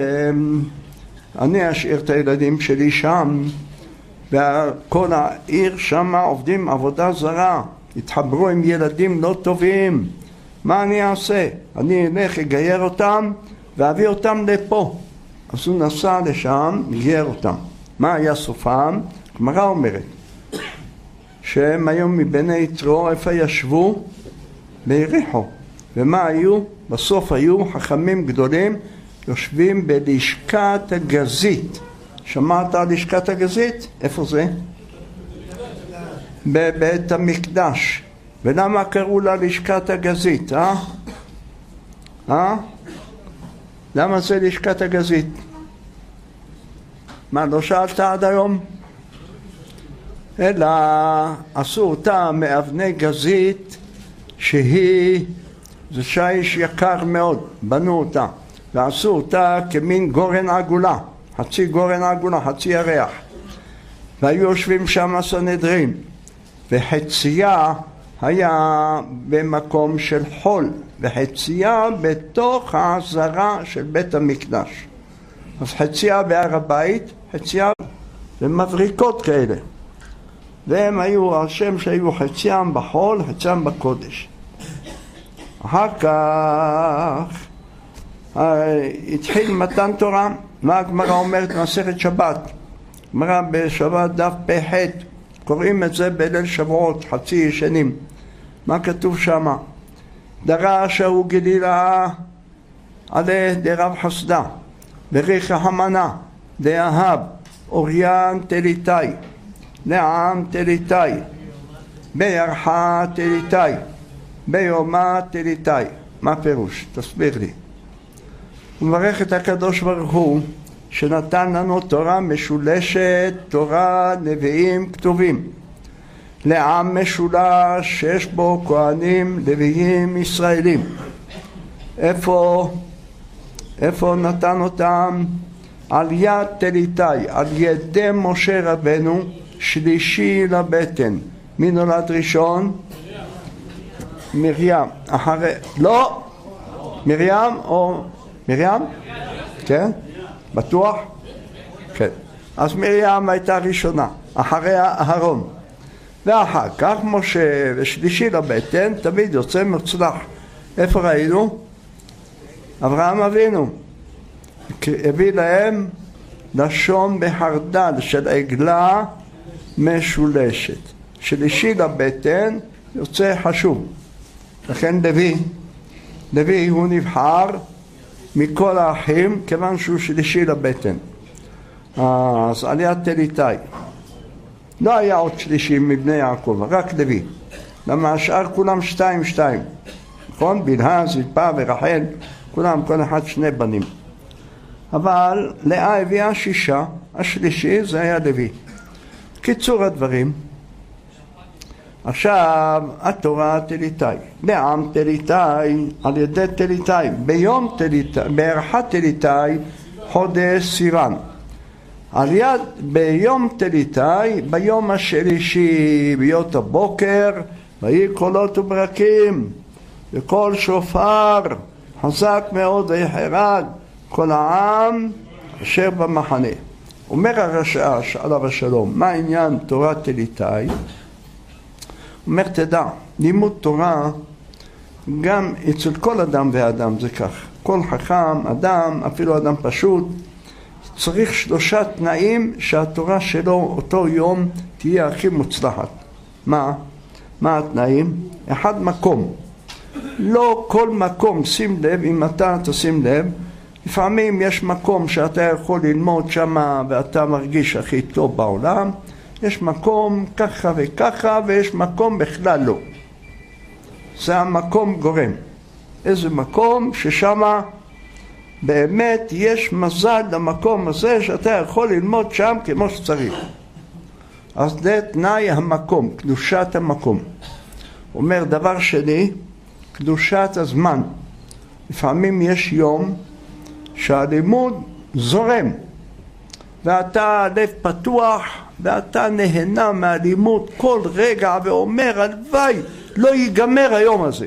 אני אשאיר את הילדים שלי שם, וכל העיר שם עובדים עבודה זרה, התחברו עם ילדים לא טובים. מה אני אעשה? אני אלך לגייר אותם ואביא אותם לפה. אז הוא נסע לשם, גייר אותם. מה היה סופם? הגמרא אומרת שהם היו מבני יתרו. איפה ישבו? ביריחו. ומה היו? בסוף היו חכמים גדולים יושבים בלשכת הגזית. שמעת על לשכת הגזית? איפה זה? בבית המקדש. ולמה קראו לה לשכת הגזית? אה? אה? למה זה לשכת הגזית? מה, לא שאלת עד היום? אלא עשו אותה מאבני גזית שהיא, זה שיש יקר מאוד, בנו אותה ועשו אותה כמין גורן עגולה, חצי גורן עגולה, חצי ירח, והיו יושבים שם סנהדרין, וחצייה היה במקום של חול וחצייה בתוך העזרה של בית המקדש. אז חצייה בהר הבית, חצייה ומבריקות כאלה, והם היו השם שהיו חציים בחול, חציים בקודש. אחר כך התחיל מתן תורה. מה הגמרא אומרת במסכת שבת? הגמרא בשבת דף פ"ח, קוראים את זה בליל שבועות, חצי ישנים. מה כתוב שמה? דרש ההוא גלילה עלי דרב חסדה וריחא המנה דאהב אוריין תליטאי לעם תליטאי בירחה תליטאי ביומה תליטאי. מה פירוש? תסביר לי. הוא מברך את הקדוש ברוך הוא שנתן לנו תורה משולשת, תורה נביאים כתובים, לעם משולש שיש בו כהנים לוויים ישראלים. איפה איפה נתן אותם? על יד תליטאי, על ידי משה רבנו, שלישי לבטן. מי נולד ראשון? מרים. אחרי, לא, מרים או מרים? כן? בטוח? כן. אז מרים הייתה ראשונה, אחריה אהרון. ואחר כך משה, ושלישי לבטן, תמיד יוצא מוצלח. איפה ראינו? אברהם אבינו הביא להם לשון בחרדל של עגלה משולשת. שלישי לבטן יוצא חשוב. לכן לוי, לוי הוא נבחר מכל האחים כיוון שהוא שלישי לבטן. אז עליית תליטאי. לא היה עוד שלישי מבני יעקב, רק לוי. למה השאר כולם שתיים שתיים. נכון? בלהה, זלפה ורחל, כולם, כל אחד שני בנים. אבל לאה הביאה שישה, השלישי זה היה לוי. קיצור הדברים, עכשיו התורה תליטאי, לעם תליטאי, על ידי תליטאי, ביום תליטאי, בירחה תליטאי, חודש סיוון. על יד ביום תליטאי, ביום השלישי, ביות הבוקר, ויהי קולות וברקים, וקול שופר, חזק מאוד ויחרד, כל העם אשר במחנה. אומר הרש"ש עליו השלום, מה העניין תורה תליטאי? אומר, תדע, לימוד תורה גם אצל כל אדם ואדם זה כך. כל חכם, אדם, אפילו אדם פשוט, צריך שלושה תנאים שהתורה שלו אותו יום תהיה הכי מוצלחת. מה? מה התנאים? אחד, מקום. לא כל מקום, שים לב, אם אתה תשים לב, לפעמים יש מקום שאתה יכול ללמוד שמה ואתה מרגיש הכי טוב בעולם, יש מקום ככה וככה ויש מקום בכלל לא. זה המקום גורם. איזה מקום ששמה באמת יש מזל למקום הזה שאתה יכול ללמוד שם כמו שצריך. אז זה תנאי המקום, קדושת המקום. אומר דבר שני, קדושת הזמן. לפעמים יש יום שהלימוד זורם, ואתה לב פתוח, ואתה נהנה מהלימוד כל רגע, ואומר, הלוואי, לא ייגמר היום הזה.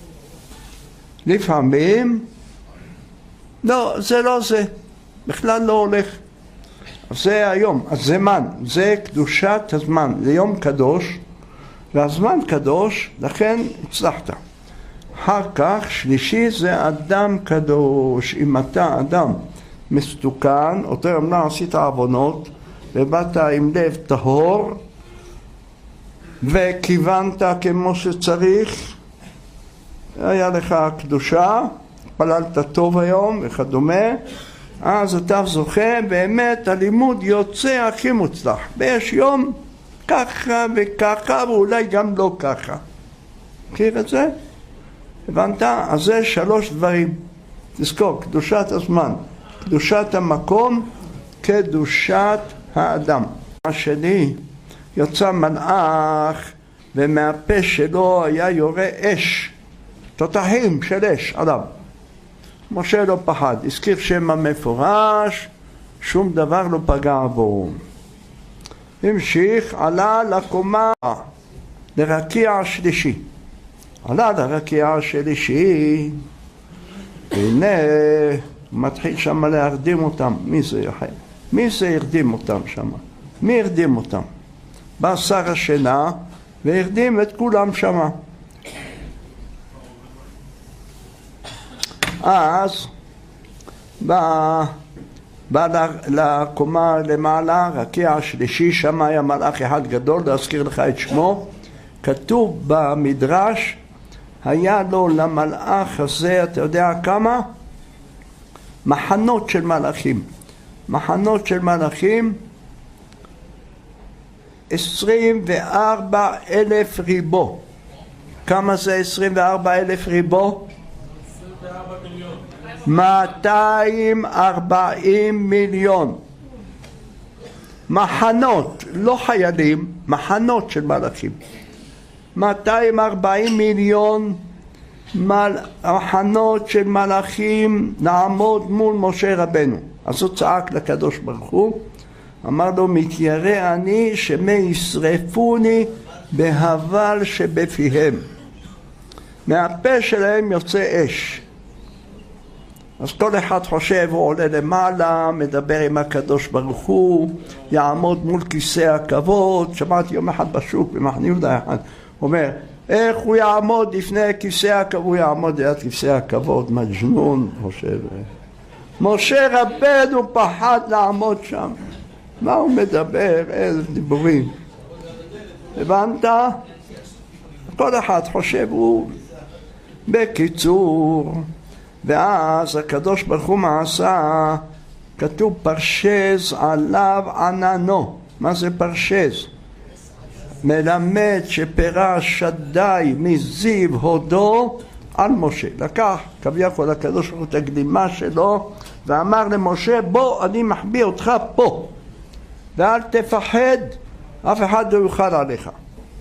לפעמים, לא, זה לא זה, בכלל לא הולך. זה היום, הזמן, זה קדושת הזמן, זה יום קדוש, והזמן קדוש, לכן הצלחת. אחר כך, שלישי זה אדם קדוש. אם אתה אדם מסתוכן, אותו אמנם עשית עוונות, ובאת עם לב טהור, וכיוונת כמו שצריך, היה לך קדושה, פללת טוב היום וכדומה, אז אתה זוכה, באמת הלימוד יוצא הכי מוצלח. ויש יום ככה וככה, ואולי גם לא ככה. מכיר את זה? הבנת? אז זה שלוש דברים. תזכור, קדושת הזמן, קדושת המקום, קדושת האדם. השני, יצא מלאך, ומהפה שלו היה יורה אש, תותחים של אש עליו. משה לא פחד, הזכיר שם המפורש, שום דבר לא פגע בו. המשיך, עלה לקומה, לרקיע השלישי. עלה לרקיע השלישי, והנה מתחיל שם להרדים אותם. מי זה יחד? מי זה הרדים אותם שם? מי הרדים אותם? בא שר השינה והרדים את כולם שם. אז בא, בא לקומה למעלה, רקיע השלישי, שם היה מלאך אחד גדול, להזכיר לך את שמו. כתוב במדרש, היה לו למלאך הזה, אתה יודע כמה? מחנות של מלאכים. מחנות של מלאכים, עשרים וארבע אלף ריבו. כמה זה עשרים וארבע אלף ריבו? מאתיים וארבעים מיליון. מחנות, לא חיילים, מחנות של מלאכים. מאתיים וארבעים מיליון מחנות של מלאכים לעמוד מול משה רבנו. אז הוא צעק לקדוש ברוך הוא, אמר לו, מתיירא אני שמא ישרפוני בהבל שבפיהם. מהפה שלהם יוצא אש. אז כל אחד חושב, הוא עולה למעלה, מדבר עם הקדוש ברוך הוא, יעמוד מול כיסא הכבוד. שמעתי יום אחד בשוק במחנה יהודה אחד, אומר, איך הוא יעמוד לפני כיסא הכבוד? הוא יעמוד ליד כיסא הכבוד, מג'נון, חושב. משה רבנו פחד לעמוד שם. מה הוא מדבר? איזה דיבורים. הבנת? כל אחד חושב הוא. בקיצור, ואז הקדוש ברוך הוא מעשה, כתוב פרשז עליו עננו. מה זה פרשז? מלמד שפרש שדי מזיו הודו על משה. לקח כביכול הקדוש ברוך הוא את הקדימה שלו ואמר למשה, בוא אני מחביא אותך פה ואל תפחד, אף אחד לא יוכל עליך.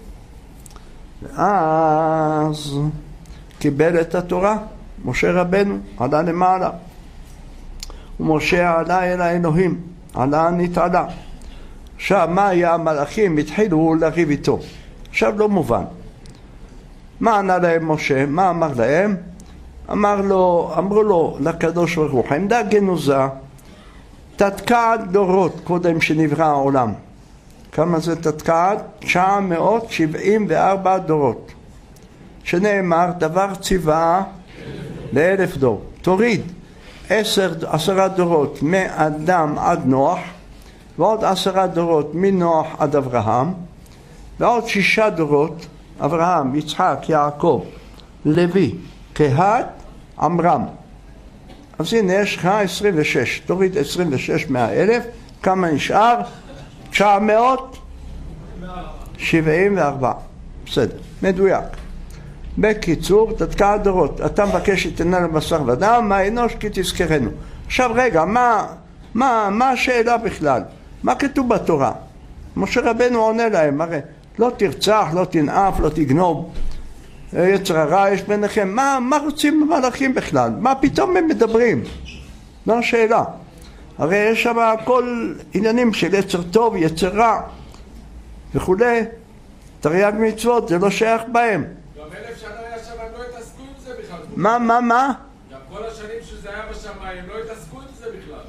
ואז קיבל את התורה משה רבנו, עלה למעלה, ומשה עלה אל האלוהים, עלה נתעלה. עכשיו מה היה? המלאכים התחילו לריב איתו. עכשיו לא מובן. מה ענה להם משה? מה אמר להם? אמר לו, אמרו לו לקדוש ברוך הוא, עמדה גנוזה, תתקעת דורות קודם שנברא העולם. כמה זה תתקעת? תשע מאות שבעים וארבע דורות. שנאמר, דבר ציווה לאלף דור. תוריד עשר, עשרה דורות מאדם עד נוח, ועוד עשרה דורות מנוח עד אברהם, ועוד שישה דורות, אברהם, יצחק, יעקב, לוי, קהת, עמרם. אז הנה יש לך עשרים ושש, תוריד עשרים ושש מהאלף, כמה נשאר? תשע מאות שבעים וארבע. בסדר, מדויק. בקיצור, תתקע דורות. אתה מבקש שתנה לבשר ודם, מה אנוש כי תזכרנו. עכשיו רגע, מה, מה, מה השאלה בכלל? מה כתוב בתורה? משה רבנו עונה להם, הרי לא תרצח, לא תנאף, לא תגנוב. יצר הרע יש ביניכם. מה, מה רוצים המלאכים בכלל? מה פתאום הם מדברים? זו השאלה. הרי יש שם כל עניינים של יצר טוב, יצר רע וכולי. תרי"ג מצוות זה לא שייך בהם. גם אלף שנה היה שם, הם לא התעסקו עם זה בכלל. מה, מה, מה? גם כל השנים שזה היה בשמיים, הם לא התעסקו עם זה בכלל.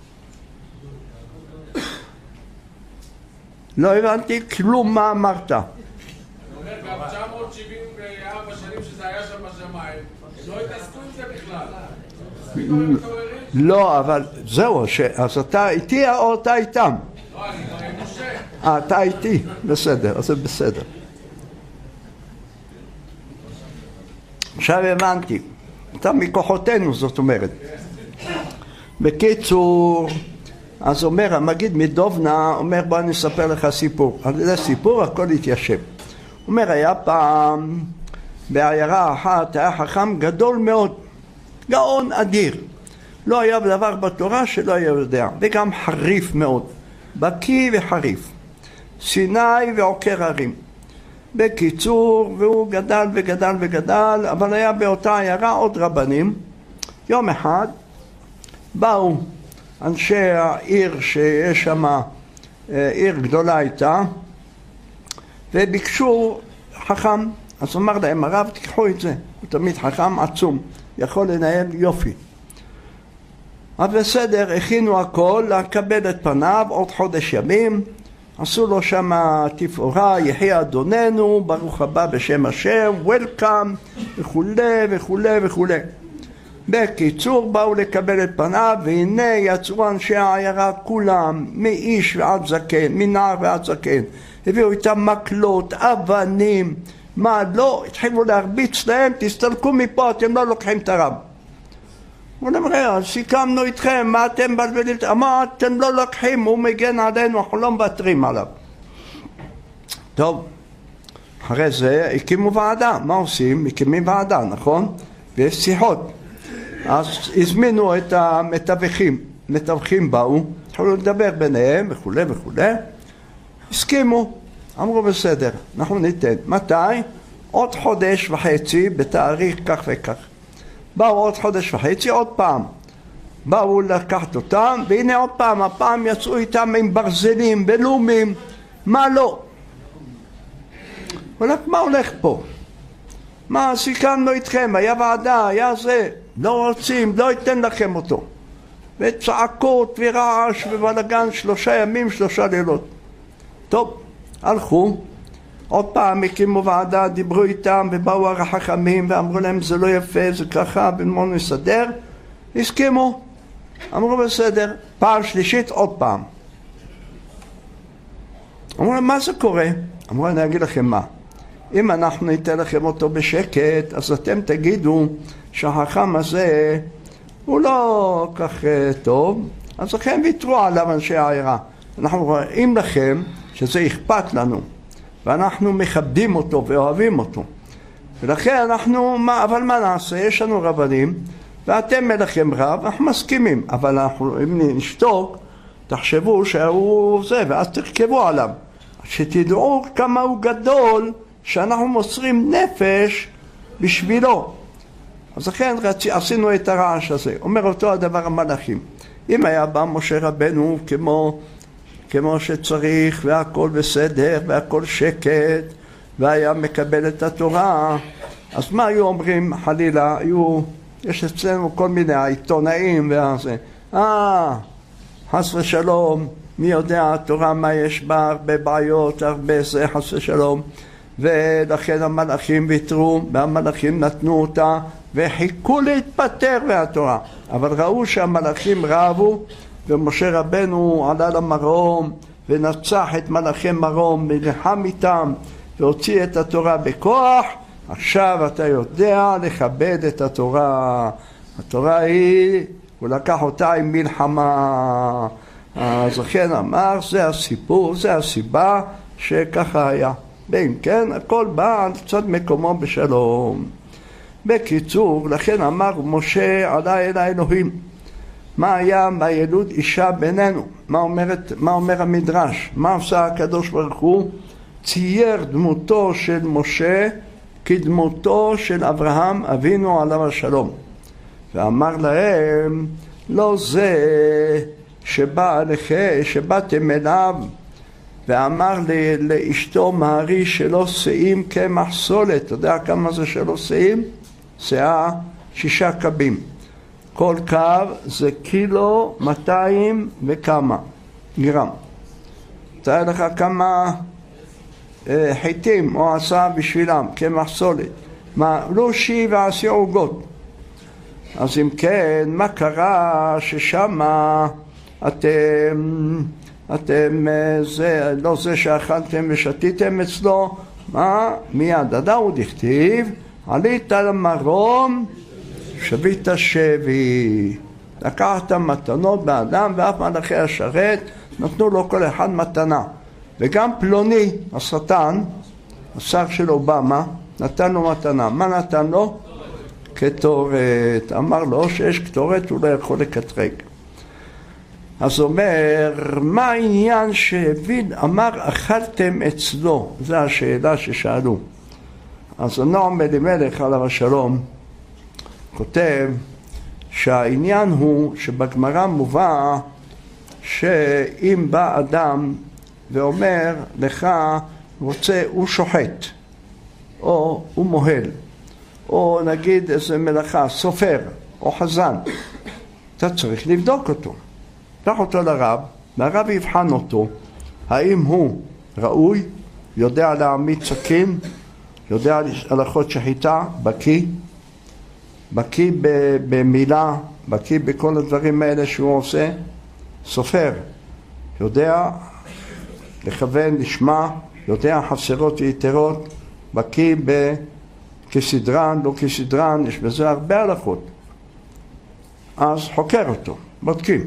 לא הבנתי כלום מה אמרת. אני אומר, גם תשע מאות שבעים וארבע שנים שזה היה שם בשמיים, הם לא התעסקו עם זה בכלל. לא, אבל זהו, אז אתה איתי או אתה איתם? לא, אני כבר עם משה. אה, אתה איתי? בסדר, אז זה בסדר. עכשיו הבנתי. אתה מכוחותינו, זאת אומרת. בקיצור, אז אומר המגיד מדובנה, אומר בוא אני אספר לך סיפור. על זה סיפור הכל התיישב. אומר היה פעם בעיירה אחת, היה חכם גדול מאוד, גאון אדיר. לא היה דבר בתורה שלא היה יודע, וגם חריף מאוד, בקיא וחריף. סיני ועוקר הרים. בקיצור, והוא גדל וגדל וגדל, אבל היה באותה עיירה עוד רבנים. יום אחד באו אנשי העיר שיש שם, עיר גדולה הייתה, וביקשו חכם. אז אמר להם, הרב תיקחו את זה, הוא תמיד חכם עצום, יכול לנהל יופי. אז בסדר, הכינו הכל, לקבל את פניו עוד חודש ימים, עשו לו שם תפאורה, יחי אדוננו, ברוך הבא בשם השם, וולקאם, וכולי וכולי וכולי. בקיצור, באו לקבל את פניו, והנה יצאו אנשי העיירה כולם, מאיש ועד זקן, מנער ועד זקן. הביאו איתם מקלות, אבנים, מה לא, התחילו להרביץ להם, תסתלקו מפה, אתם לא לוקחים את הרב. הוא אומר, סיכמנו איתכם, מה אתם בלבלים? אמר, אתם לא לוקחים, הוא מגן עלינו, אנחנו לא מוותרים עליו. טוב, אחרי זה הקימו ועדה, מה עושים? הקימים ועדה, נכון? ויש שיחות. אז הזמינו את המתווכים, מתווכים באו, התחילו לדבר ביניהם וכולי וכולי, הסכימו, אמרו בסדר, אנחנו ניתן. מתי? עוד חודש וחצי, בתאריך כך וכך. באו עוד חודש וחצי, עוד פעם. באו לקחת אותם, והנה עוד פעם, הפעם יצאו איתם עם ברזלים, בלומים, מה לא? הולך, מה הולך פה? מה סיכמנו איתכם, היה ועדה, היה זה, לא רוצים, לא ייתן לכם אותו. וצעקות ורעש ובלגן, שלושה ימים, שלושה לילות. טוב, הלכו, עוד פעם הקימו ועדה, דיברו איתם ובאו החכמים ואמרו להם זה לא יפה, זה ככה, בנמון נסדר, הסכימו, אמרו בסדר, פעם שלישית עוד פעם. אמרו להם מה זה קורה? אמרו אני אגיד לכם מה, אם אנחנו ניתן לכם אותו בשקט, אז אתם תגידו שהחכם הזה הוא לא כך טוב, אז לכם ויתרו עליו אנשי העיירה. אנחנו רואים לכם שזה אכפת לנו, ואנחנו מכבדים אותו ואוהבים אותו. ולכן אנחנו, מה, אבל מה נעשה? יש לנו רבנים, ואתם מלכם רב, אנחנו מסכימים. אבל אנחנו, אם נשתוק, תחשבו שהוא זה, ואז תרכבו עליו. שתדעו כמה הוא גדול, שאנחנו מוסרים נפש בשבילו. אז לכן רצי, עשינו את הרעש הזה. אומר אותו הדבר המלאכים. אם היה בא משה רבנו כמו... כמו שצריך, והכל בסדר, והכל שקט, והיה מקבל את התורה, אז מה היו אומרים חלילה? היו, יש אצלנו כל מיני העיתונאים והזה, אה, חס ושלום, מי יודע התורה מה יש בה, הרבה בעיות, הרבה זה, חס ושלום, ולכן המלאכים ויתרו, והמלאכים נתנו אותה, וחיכו להתפטר מהתורה, אבל ראו שהמלאכים רבו, ומשה רבנו עלה למרום ונצח את מלאכי מרום ונלחם איתם והוציא את התורה בכוח. עכשיו אתה יודע לכבד את התורה. התורה היא, הוא לקח אותה עם מלחמה. אז לכן אמר, זה הסיפור, זה הסיבה שככה היה. בין כן, הכל בא על צד מקומו בשלום. בקיצור, לכן אמר משה עלה אל האלוהים. מה היה בילוד אישה בינינו? מה, אומרת, מה אומר המדרש? מה עשה הקדוש ברוך הוא? צייר דמותו של משה כדמותו של אברהם אבינו עליו השלום. ואמר להם, לא זה שבא עליכם, שבאתם אליו ואמר לאשתו מהרי שלא שאים קמח סולת. אתה יודע כמה זה שלא שאים? שאה שישה קבים. כל קב זה קילו מאתיים וכמה גרם. תראה לך כמה אה, חיטים או עשה בשבילם קמח סולת. מה לא שי ועשי עוגות. אז אם כן, מה קרה ששמה אתם אתם זה לא זה שאכלתם ושתיתם אצלו? מה? מיד הדאוד הכתיב, עלית למרום שבית שבי. לקחת מתנות באדם, ואף מלאכי השרת נתנו לו כל אחד מתנה. וגם פלוני, השטן, השר של אובמה, נתן לו מתנה. מה נתן לו? קטורת. אמר לו שיש קטורת, הוא לא יכול לקטרג. אז אומר, מה העניין שהבין אמר אכלתם אצלו? זו השאלה ששאלו. אז נועם אלימלך עליו השלום כותב שהעניין הוא שבגמרא מובא שאם בא אדם ואומר לך רוצה, הוא שוחט או הוא מוהל או נגיד איזה מלאכה, סופר או חזן, אתה צריך לבדוק אותו. תלך אותו לרב, והרב יבחן אותו האם הוא ראוי, יודע להעמיד סכין, יודע הלכות שחיטה, בקי בקי במילה, בקי בכל הדברים האלה שהוא עושה. סופר, יודע לכוון, לשמה, יודע חסרות ויתרות, בקי כסדרן, לא כסדרן, יש בזה הרבה הלכות. אז חוקר אותו, בודקים.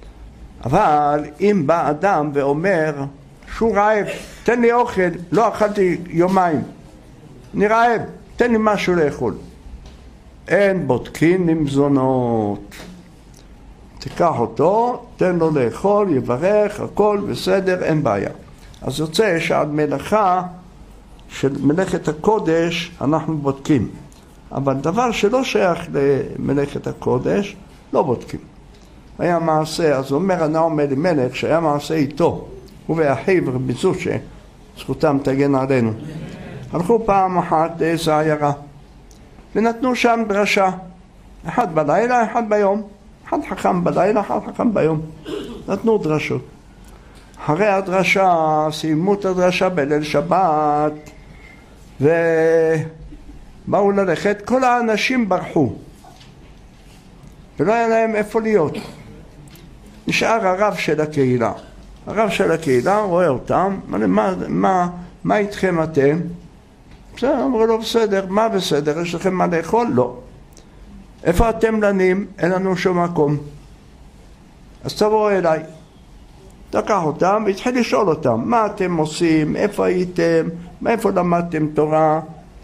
אבל אם בא אדם ואומר שהוא רעב, תן לי אוכל, לא אכלתי יומיים, אני רעב, תן לי משהו לאכול. אין בודקים למזונות. תיקח אותו, תן לו לאכול, יברך, הכל בסדר, אין בעיה. אז יוצא שעד מלאכה של מלאכת הקודש אנחנו בודקים. אבל דבר שלא שייך למלאכת הקודש, לא בודקים. היה מעשה, אז אומר הנעם אלימלך שהיה מעשה איתו, הוא ואחיו רבי זושה, זכותם תגן עלינו. הלכו פעם אחת לאיזו עיירה, ונתנו שם דרשה, אחד בלילה, אחד ביום, אחד חכם בלילה, אחד חכם ביום. נתנו דרשות. אחרי הדרשה, סיימו את הדרשה בליל שבת, ובאו ללכת, כל האנשים ברחו, ולא היה להם איפה להיות. נשאר הרב של הקהילה. הרב של הקהילה רואה אותם, מה, מה, מה איתכם אתם? בסדר, אמרו לו בסדר, מה בסדר? יש לכם מה לאכול? לא. איפה אתם לנים? אין לנו שום מקום. אז תבואו אליי. תקח אותם והתחיל לשאול אותם, מה אתם עושים? איפה הייתם? מאיפה למדתם תורה?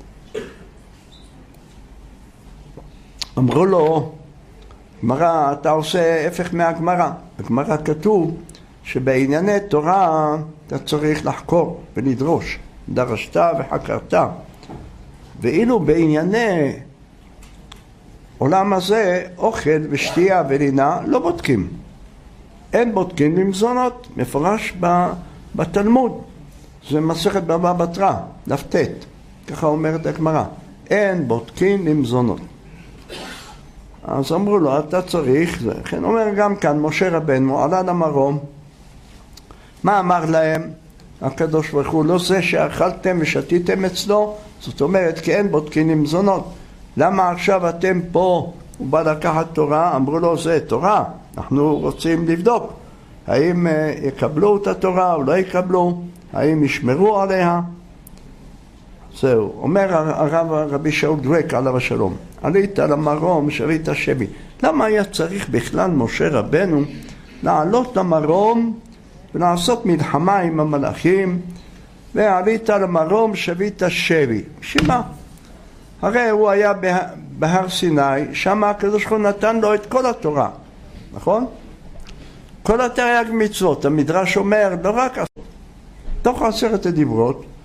אמרו לו, גמרא, אתה עושה הפך מהגמרא. בגמרא כתוב שבענייני תורה אתה צריך לחקור ולדרוש. דרשת וחקרת. ואילו בענייני עולם הזה, אוכל ושתייה ולינה, לא בודקים. אין בודקים למזונות, מפורש בתלמוד. זה מסכת בבא בתרא, דף ט', ככה אומרת הגמרא. אין בודקים למזונות. אז אמרו לו, אתה צריך, זה. כן אומר גם כאן, משה רבנו עלה למרום, מה אמר להם? הקדוש ברוך הוא, לא זה שאכלתם ושתיתם אצלו, זאת אומרת, כי אין בודקים למזונות. למה עכשיו אתם פה, הוא בא לקחת תורה? אמרו לו, זה תורה, אנחנו רוצים לבדוק, האם יקבלו את התורה או לא יקבלו, האם ישמרו עליה. זהו, אומר הרב רבי שאול דרק עליו השלום, עלית למרום שבית שבי. למה היה צריך בכלל משה רבנו לעלות למרום ולעשות מלחמה עם המלאכים, ועלית למרום שבית שבי? שמה? הרי הוא היה בהר סיני, שם הקדוש ברוך הוא נתן לו את כל התורה, נכון? כל התרי"ג מצוות. המדרש אומר, לא רק תוך עשרת הדיברות,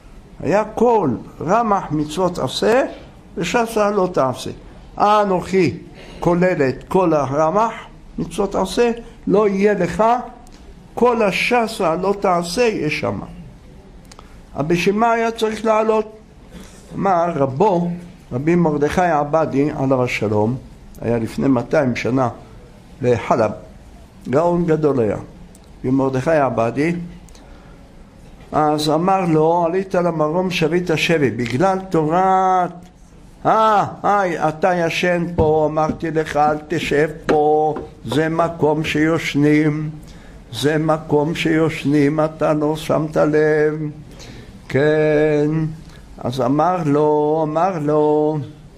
היה כל רמ"ח מצוות עשה ושסה לא תעשה. האנוכי כולל את כל הרמ"ח מצוות עשה, לא יהיה לך, כל השסה לא תעשה יש שם. אבל בשביל מה היה צריך לעלות? אמר רבו, רבי מרדכי עבדי עליו השלום, היה לפני מאתיים שנה לחלב, גאון גדול היה, רבי מרדכי עבדי, אז אמר לו, עלית למרום שבית השבי, בגלל תורת, אה, היי, אתה ישן פה, אמרתי לך, אל תשב פה, זה מקום שיושנים, זה מקום שיושנים, אתה לא שמת לב, כן, אז אמר לו, אמר לו,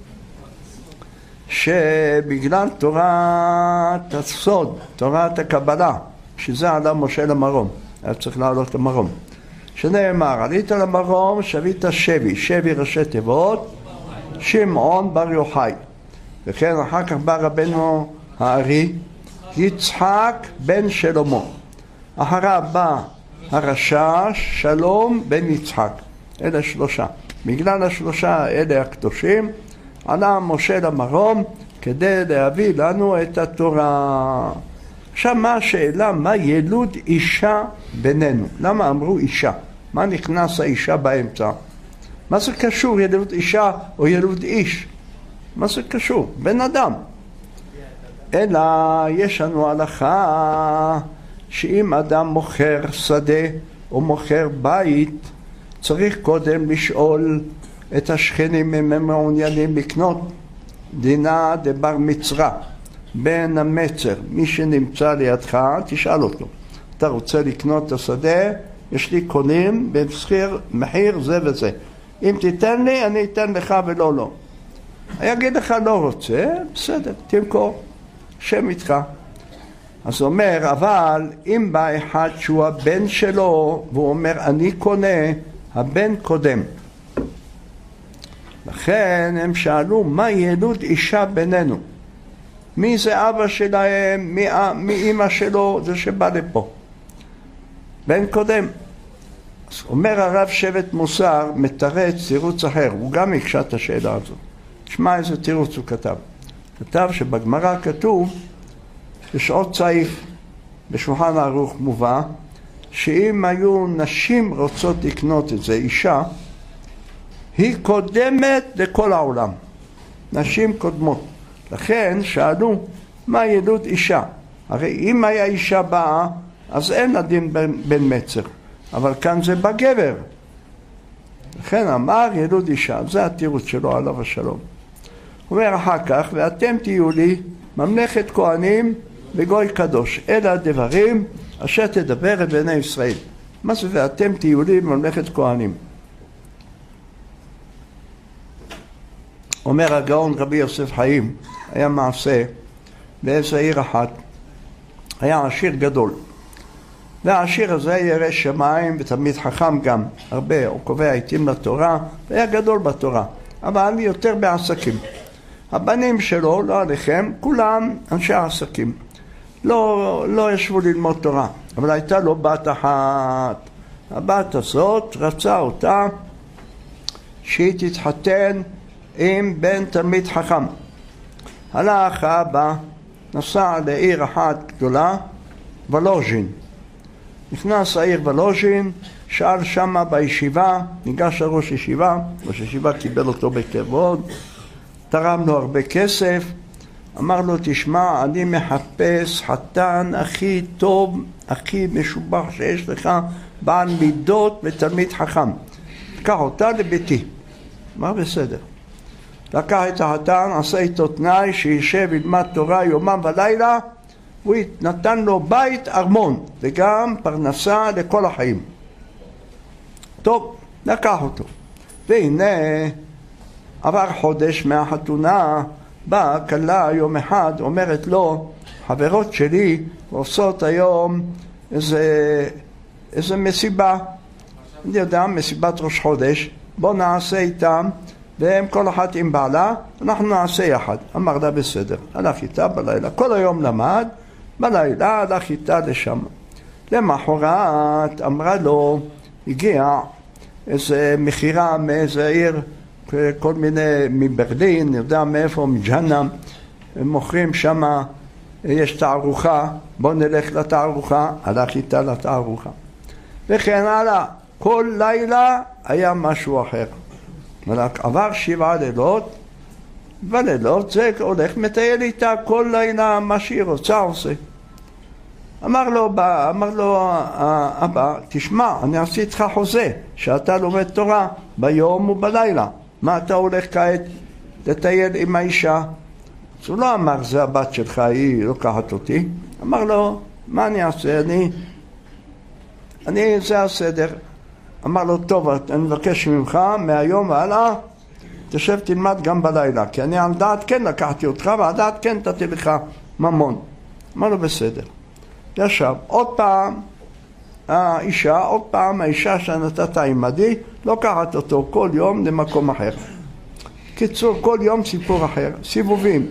שבגלל תורת הסוד, תורת הקבלה, שזה עלה משה למרום, היה צריך לעלות למרום, שנאמר, עלית למרום, שבית שבי, שבי ראשי תיבות, שמעון בר יוחאי, וכן אחר כך בא רבנו הארי, יצחק בן שלמה, אחריו בא הרשש, שלום בן יצחק, אלה שלושה, בגלל השלושה אלה הקדושים, עלה משה למרום כדי להביא לנו את התורה. עכשיו מה השאלה? מה ילוד אישה בינינו? למה אמרו אישה? מה נכנס האישה באמצע? מה זה קשור ילוד אישה או ילוד איש? מה זה קשור? בן אדם. אלא יש לנו הלכה שאם אדם מוכר שדה או מוכר בית, צריך קודם לשאול את השכנים אם הם מעוניינים לקנות. דינה דבר מצרה, בן המצר, מי שנמצא לידך, תשאל אותו, אתה רוצה לקנות את השדה? יש לי קונים במחיר מחיר זה וזה, אם תיתן לי אני אתן לך ולא לא. יגיד לך לא רוצה, בסדר, תמכור, שם איתך. אז הוא אומר, אבל אם בא אחד שהוא הבן שלו והוא אומר אני קונה, הבן קודם. לכן הם שאלו מה ילוד אישה בינינו, מי זה אבא שלהם, מי, מי אמא שלו, זה שבא לפה, בן קודם. אז אומר הרב שבט מוסר, מתרץ תירוץ אחר, הוא גם הקשה את השאלה הזאת. תשמע איזה תירוץ הוא כתב. כתב שבגמרא כתוב, יש עוד סעיף בשולחן ערוך מובא, שאם היו נשים רוצות לקנות את זה, אישה, היא קודמת לכל העולם. נשים קודמות. לכן שאלו, מה ילוד אישה? הרי אם היה אישה באה, אז אין הדין בן, בן מצר. אבל כאן זה בגבר. לכן אמר ילוד אישה. זה התירוץ שלו עליו השלום. הוא אומר אחר כך, ואתם תהיו לי ממלכת כהנים וגוי קדוש. אלה הדברים אשר תדבר את בני ישראל. מה זה ואתם תהיו לי ממלכת כהנים? אומר הגאון רבי יוסף חיים, היה מעשה באיזו עיר אחת, היה עשיר גדול, והעשיר הזה ירא שמיים ותלמיד חכם גם, הרבה, הוא קובע עיתים לתורה, והיה גדול בתורה, אבל יותר בעסקים. הבנים שלו, לא עליכם, כולם אנשי העסקים, לא, לא ישבו ללמוד תורה, אבל הייתה לו בת אחת. הבת הזאת רצה אותה שהיא תתחתן עם בן תלמיד חכם. הלך האבא, נסע לעיר אחת גדולה, ולוז'ין. נכנס לעיר ולוז'ין, שאל שמה בישיבה, ניגש לראש ישיבה, ראש ישיבה קיבל אותו בכבוד, תרם לו הרבה כסף, אמר לו, תשמע, אני מחפש חתן הכי טוב, הכי משובח שיש לך, בעל מידות ותלמיד חכם. קח אותה לביתי. מה בסדר? לקח את החתן, עשה איתו תנאי שישב ילמד תורה יומם ולילה, הוא נתן לו בית ארמון וגם פרנסה לכל החיים. טוב, לקח אותו. והנה עבר חודש מהחתונה, באה כלה יום אחד, אומרת לו, חברות שלי עושות היום איזה, איזה מסיבה, אני יודע, מסיבת ראש חודש, בוא נעשה איתם, והם כל אחת עם בעלה, אנחנו נעשה יחד. אמר לה בסדר, הלך איתה בלילה, כל היום למד, בלילה הלך איתה לשם. למחרת אמרה לו, הגיע איזה מחירה מאיזה עיר, כל מיני, מברלין, אני יודע מאיפה, מג'הנם, הם מוכרים שם, יש תערוכה, בוא נלך לתערוכה, הלך איתה לתערוכה. וכן הלאה, כל לילה היה משהו אחר. עבר שבעה לילות, בלילות זה הולך מטייל איתה כל לילה, מה שהיא רוצה עושה. אמר לו, אמר לו אבא, תשמע, אני עשיתי איתך חוזה שאתה לומד תורה ביום ובלילה. מה אתה הולך כעת לטייל עם האישה? אז הוא לא אמר, זה הבת שלך, היא לוקחת אותי. אמר לו, מה אני אעשה? אני, אני, זה הסדר. אמר לו, טוב, אני מבקש ממך, מהיום והלאה, תשב תלמד גם בלילה, כי אני על דעת כן לקחתי אותך, ועל דעת כן תתי לך ממון. אמר לו, בסדר. ישב, עוד פעם, האישה, עוד פעם, האישה שנתת עימדי, לוקחת אותו כל יום למקום אחר. קיצור, כל יום סיפור אחר, סיבובים.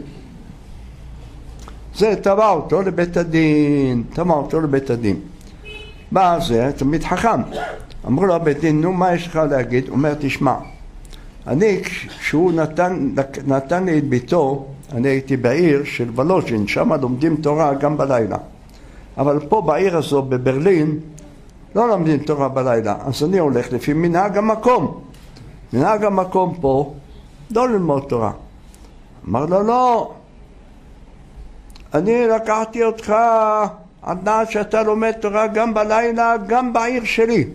זה תבע אותו לבית הדין, תבע אותו לבית הדין. בא זה, תמיד חכם. אמרו לו הבית דין, נו, מה יש לך להגיד? הוא אומר, תשמע, אני, כשהוא נתן, נתן לי את ביתו, אני הייתי בעיר של ולוז'ין, שם לומדים תורה גם בלילה. אבל פה בעיר הזו, בברלין, לא לומדים תורה בלילה, אז אני הולך לפי מנהג המקום. מנהג המקום פה, לא ללמוד תורה. אמר לו, לא, אני לקחתי אותך עד דעת שאתה לומד תורה גם בלילה, גם בעיר שלי.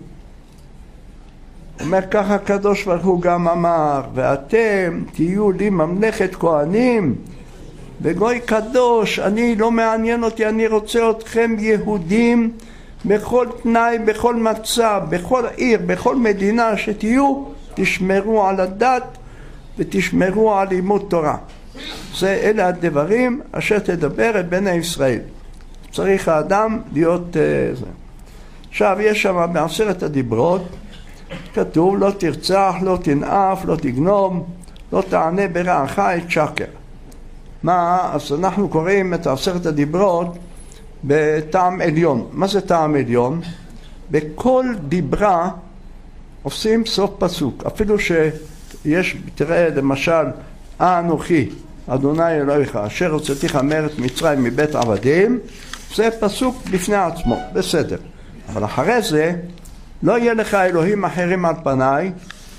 אומר ככה הקדוש ברוך הוא גם אמר, ואתם תהיו לי ממלכת כהנים וגוי קדוש, אני לא מעניין אותי, אני רוצה אתכם יהודים בכל תנאי, בכל מצב, בכל עיר, בכל מדינה שתהיו, תשמרו על הדת ותשמרו על לימוד תורה. זה אלה הדברים אשר תדבר את בני ישראל. צריך האדם להיות uh, זה. עכשיו יש שם בעשרת הדיברות כתוב לא תרצח, לא תנאף, לא תגנוב, לא תענה ברעך את שקר. מה? אז אנחנו קוראים את עשרת הדיברות בטעם עליון. מה זה טעם עליון? בכל דיברה עושים סוף פסוק. אפילו שיש, תראה למשל, אנוכי אדוני אלוהיך אשר הוצאתיך מארץ מצרים מבית עבדים, זה פסוק בפני עצמו, בסדר. אבל אחרי זה לא יהיה לך אלוהים אחרים על פניי,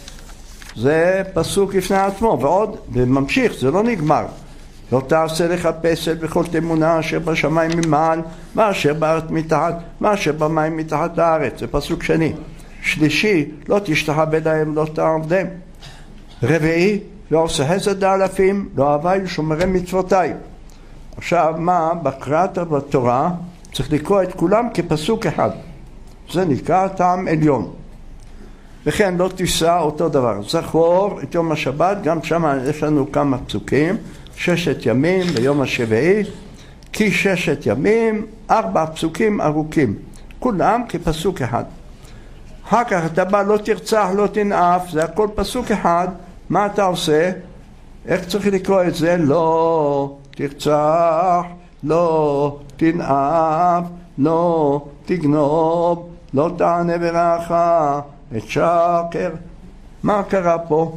זה פסוק לפני עצמו. ועוד, וממשיך, זה לא נגמר. לא תעשה לך פסל בכל תמונה אשר בשמיים ממעל, ואשר בארץ מתחת, ואשר במים מתחת לארץ. זה פסוק שני. שלישי, לא תשתחווה להם, לא תעבדם. רביעי, לא עושה חסד לאלפים, לא אהבה לשומרי מצוותיי. עכשיו מה? בקריאת בתורה צריך לקרוא את כולם כפסוק אחד. זה נקרא טעם עליון. וכן לא תישא אותו דבר. זכור את יום השבת, גם שם יש לנו כמה פסוקים, ששת ימים ביום השביעי, כי ששת ימים, ארבע פסוקים ארוכים. כולם כפסוק אחד. אחר כך אתה בא לא תרצח, לא תנאף, זה הכל פסוק אחד. מה אתה עושה? איך צריך לקרוא את זה? לא תרצח, לא תנאף, לא תגנוב, לא תענה ברעך את שקר. מה קרה פה?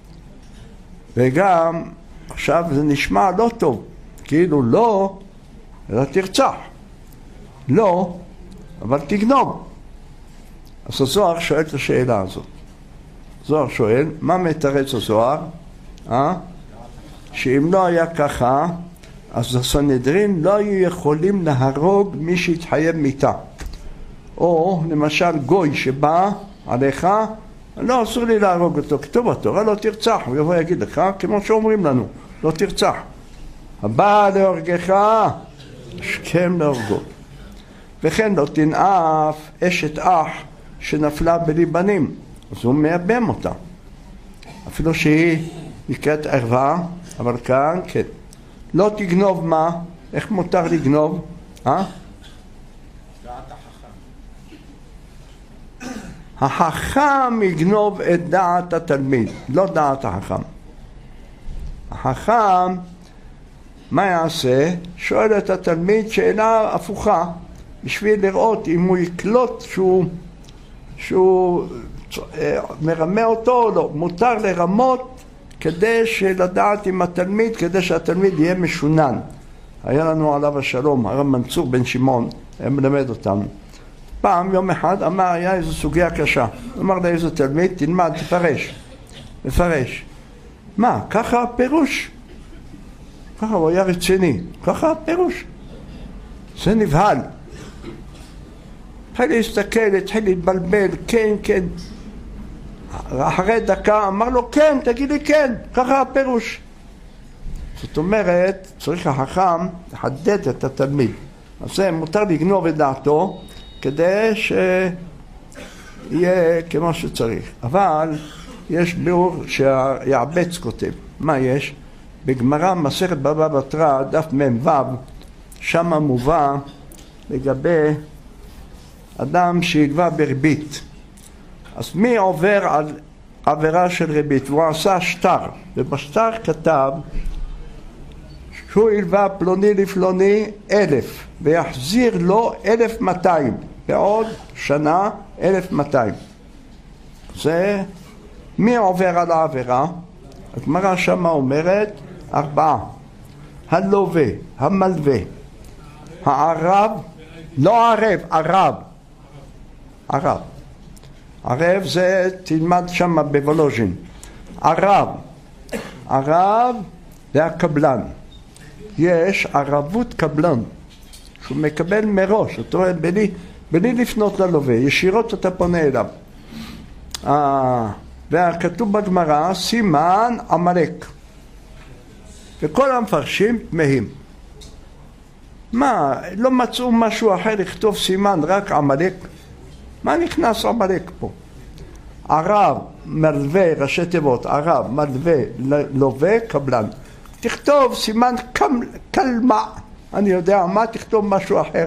וגם עכשיו זה נשמע לא טוב, כאילו לא, אלא תרצח. לא, אבל תגנוב. אז הזוהר שואל את השאלה הזאת. זוהר שואל, מה מתרץ הזוהר? אה? שאם לא היה ככה, אז הסנהדרין לא היו יכולים להרוג מי שהתחייב מיתה. או למשל גוי שבא עליך, לא אסור לי להרוג אותו, כתוב בתורה לא תרצח, הוא יבוא יגיד לך כמו שאומרים לנו, לא תרצח. הבא להורגך, השכם להורגו. וכן לא תנאף אשת אח שנפלה בלי בנים, אז הוא מייבם אותה. אפילו שהיא נקראת ערווה, אבל כאן כן. לא תגנוב מה? איך מותר לגנוב? אה? דעת החכם. החכם יגנוב את דעת התלמיד, לא דעת החכם. החכם, מה יעשה? שואל את התלמיד שאלה הפוכה, בשביל לראות אם הוא יקלוט שהוא, שהוא מרמה אותו או לא. מותר לרמות כדי לדעת עם התלמיד, כדי שהתלמיד יהיה משונן. היה לנו עליו השלום, הרב מנצור בן שמעון, היה מלמד אותנו. פעם, יום אחד, אמר, היה איזו סוגיה קשה. אמר לאיזה תלמיד, תלמד, תפרש. תפרש. מה, ככה הפירוש? ככה הוא היה רציני. ככה הפירוש. זה נבהל. התחיל להסתכל, התחיל להתבלבל, כן, כן. אחרי דקה אמר לו, כן, תגיד לי כן, ככה הפירוש. זאת אומרת, צריך החכם לחדד את התלמיד. אז זה מותר לגנוב את דעתו, כדי שיהיה כמו שצריך. אבל יש ביאור שהיעבץ כותב. מה יש? בגמרא מסכת בבא בתרא, דף מ"ו, שם מובא לגבי אדם שהגבה בריבית. אז מי עובר על עבירה של ריבית? והוא עשה שטר, ובשטר כתב שהוא הלווה פלוני לפלוני אלף, ויחזיר לו אלף מאתיים, בעוד שנה אלף מאתיים. זה מי עובר על העבירה? הגמרא שמה אומרת ארבעה: הלווה, המלווה, הערב, לא ערב, ערב, ערב. ערב זה תלמד שמה בוולוז'ין. ערב, ערב והקבלן. יש ערבות קבלן שהוא מקבל מראש, זאת אומרת בלי, בלי לפנות ללווה, ישירות אתה פונה אליו. אה, וכתוב בגמרא סימן עמלק, וכל המפרשים תמהים. מה, לא מצאו משהו אחר לכתוב סימן רק עמלק? מה נכנס עמלק פה? ערב, מלווה, ראשי תיבות, ערב, מלווה, לווה, קבלן. תכתוב סימן קלמה, אני יודע מה, תכתוב משהו אחר.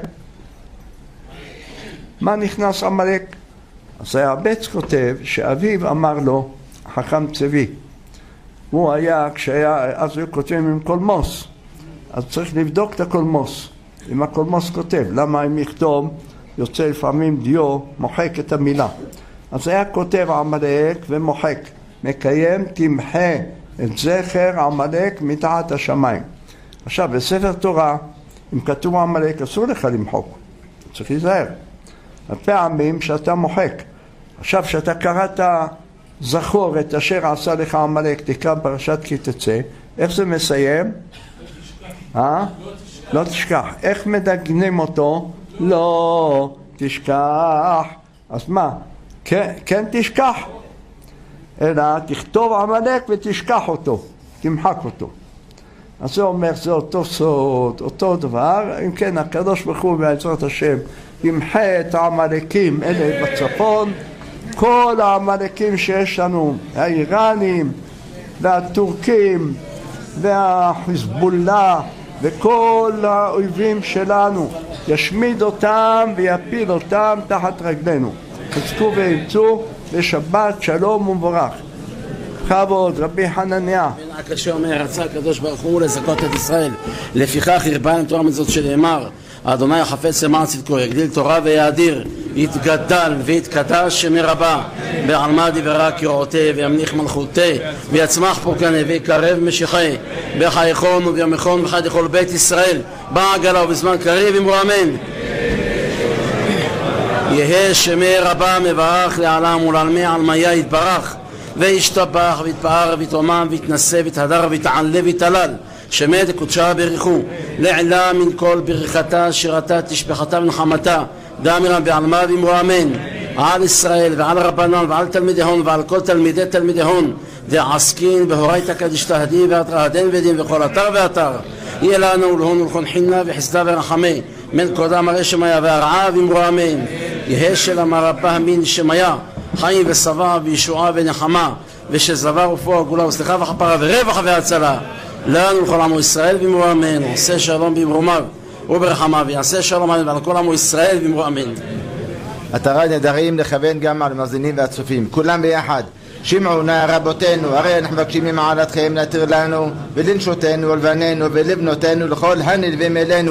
מה נכנס עמלק? אז היעבץ כותב שאביו אמר לו, חכם צבי, הוא היה, כשהיה, אז היו כותבים עם קולמוס, אז צריך לבדוק את הקולמוס, אם הקולמוס כותב, למה אם יכתוב, יוצא לפעמים דיו, מוחק את המילה. אז היה כותב עמלק ומוחק, מקיים תמחה את זכר עמלק מתחת השמיים. עכשיו, בספר תורה, אם כתוב עמלק, אסור לך למחוק, צריך להיזהר. הפעמים שאתה מוחק, עכשיו שאתה קראת זכור את אשר עשה לך עמלק, תקרא פרשת כי תצא, איך זה מסיים? אה? לא תשכח. איך מדגנים אותו? לא תשכח. אז מה? כן, כן תשכח? אלא תכתוב עמלק ותשכח אותו, תמחק אותו. אז זה אומר, זה אותו סוד, אותו דבר. אם כן, הקדוש ברוך הוא בעזרת השם ימחה את העמלקים אלה בצפון, כל העמלקים שיש לנו, האיראנים והטורקים והחיזבאללה וכל האויבים שלנו, ישמיד אותם ויפיל אותם תחת רגלינו. חזקו ואמצו, ושבת שלום ומבורך. בכבוד, רבי חנניה. רק שאומר, רצה הקדוש ברוך הוא לזכות את ישראל, לפיכך הרבה להם תורה מזאת שנאמר, אדוני החפץ למען צדקו, יגדיל תורה ויאדיר, יתגדל ויתקדש שמי רבה, בעלמא דברה קראותי וימליך מלכותי, ויצמח פורקני ויקרב משיחי, בחייכון ובימיכון וחי לכל בית ישראל, בעגלה ובזמן קריב אמרו אמן. יהא שמי רבה מברך לעלם ולעלמי עלמיה יתברך, וישתבח ויתפאר ויתרומם ויתנשא ויתהדר ויתעלה ויתעלל, שמי דקודשה בריחו לעילה מן כל ברכתה שירתה תשבחתה ונחמתה דאמירה בעלמא ואמרו אמן. על ישראל ועל רבנן ועל תלמידיהון ועל כל תלמידי תלמידיהון דעסקין בהורייתא קדישתא והתרהדן ודין וכל אתר ואתר יהיה לנו ולהון ולחונחינה וחסדה ורחמי מן קודם הרי שמיה והרעה ואמרו אמן. יהא שלמה רבה מן שמיה חיים ושבע וישועה ונחמה ושזבר ופוע גאולה וסליחה וכפרה ורווח והצלה לנו לכל עמו ישראל ואמרו אמן. עושה שלום במרומיו וברחמיו ויעשה שלום על כל עמו ישראל ואמרו אמן. עטרה נדרים לכוון גם על המאזינים והצופים, כולם ביחד. שמעו נא רבותינו, הרי אנחנו מבקשים ממעלתכם להתיר לנו ולנשותנו ולבנינו ולבנותינו לכל הנלווים אלינו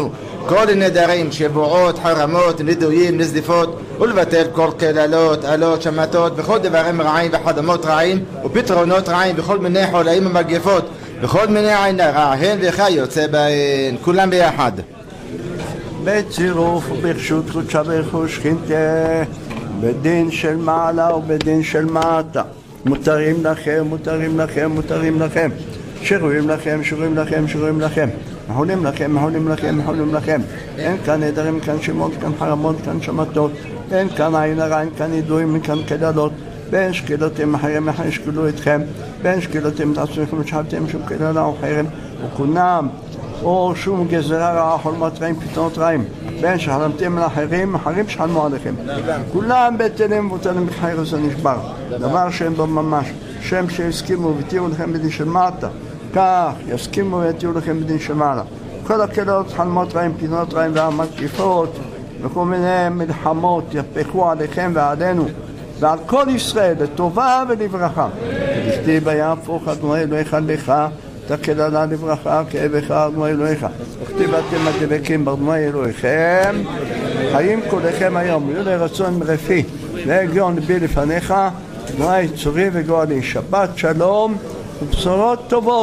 כל הנדרים, שבועות, חרמות, נדויים, נזדיפות, ולבטל כל קללות, עלות, שמטות, וכל דברים רעים וחדמות רעים, ופתרונות רעים, וכל מיני חולאים ומגפות, וכל מיני עין הרע, הן וכיוצא בהן, כולם ביחד. בצירוף וברשות קודשה ברכו שכינתה, בדין של מעלה ובדין של מטה. מותרים לכם, מותרים לכם, מותרים לכם. שרויים לכם, שרויים לכם, שרויים לכם. מחולים לכם, מחולים לכם, מחולים לכם. אין כאן נדרים, כאן שמות, כאן חרמות, כאן שמטות. אין כאן עין הרע, אין כאן ידועים, אין כאן קללות. בין שקלותם אחרים אחרי שקלו אתכם. בין שקלותם את עצמכם ושחלתם שום קללה או חרם. וכונם, או שום גזרה רעה, חולמות רעים, פתרונות רעים. בין שחלמתם לאחרים, אחרים שחלמו עליכם. כולם בטלים ובוטלים בחייר זה נשבר. דבר שאין בו ממש. שם שיסכימו ותראו לכם בדין של מטה. כך יסכימו ותראו לכם בדין של מעלה. כל הקללות, חלמות רעים, פתרונות רעים והמתקיפות וכל מיני מלחמות יפכו עליכם ועלינו ועל כל ישראל לטובה ולברכה. וכתיב ויהפוך אדוני אלוהיך לך את הקללה לברכה כאבך אדוני אלוהיך. וכתיב אתם הדבקים באדוני אלוהיכם חיים כולכם היום יהיו לרצון מרפי והגיון לבי לפניך אדוני צורי וגואלי. שבת שלום ובשורות טובות.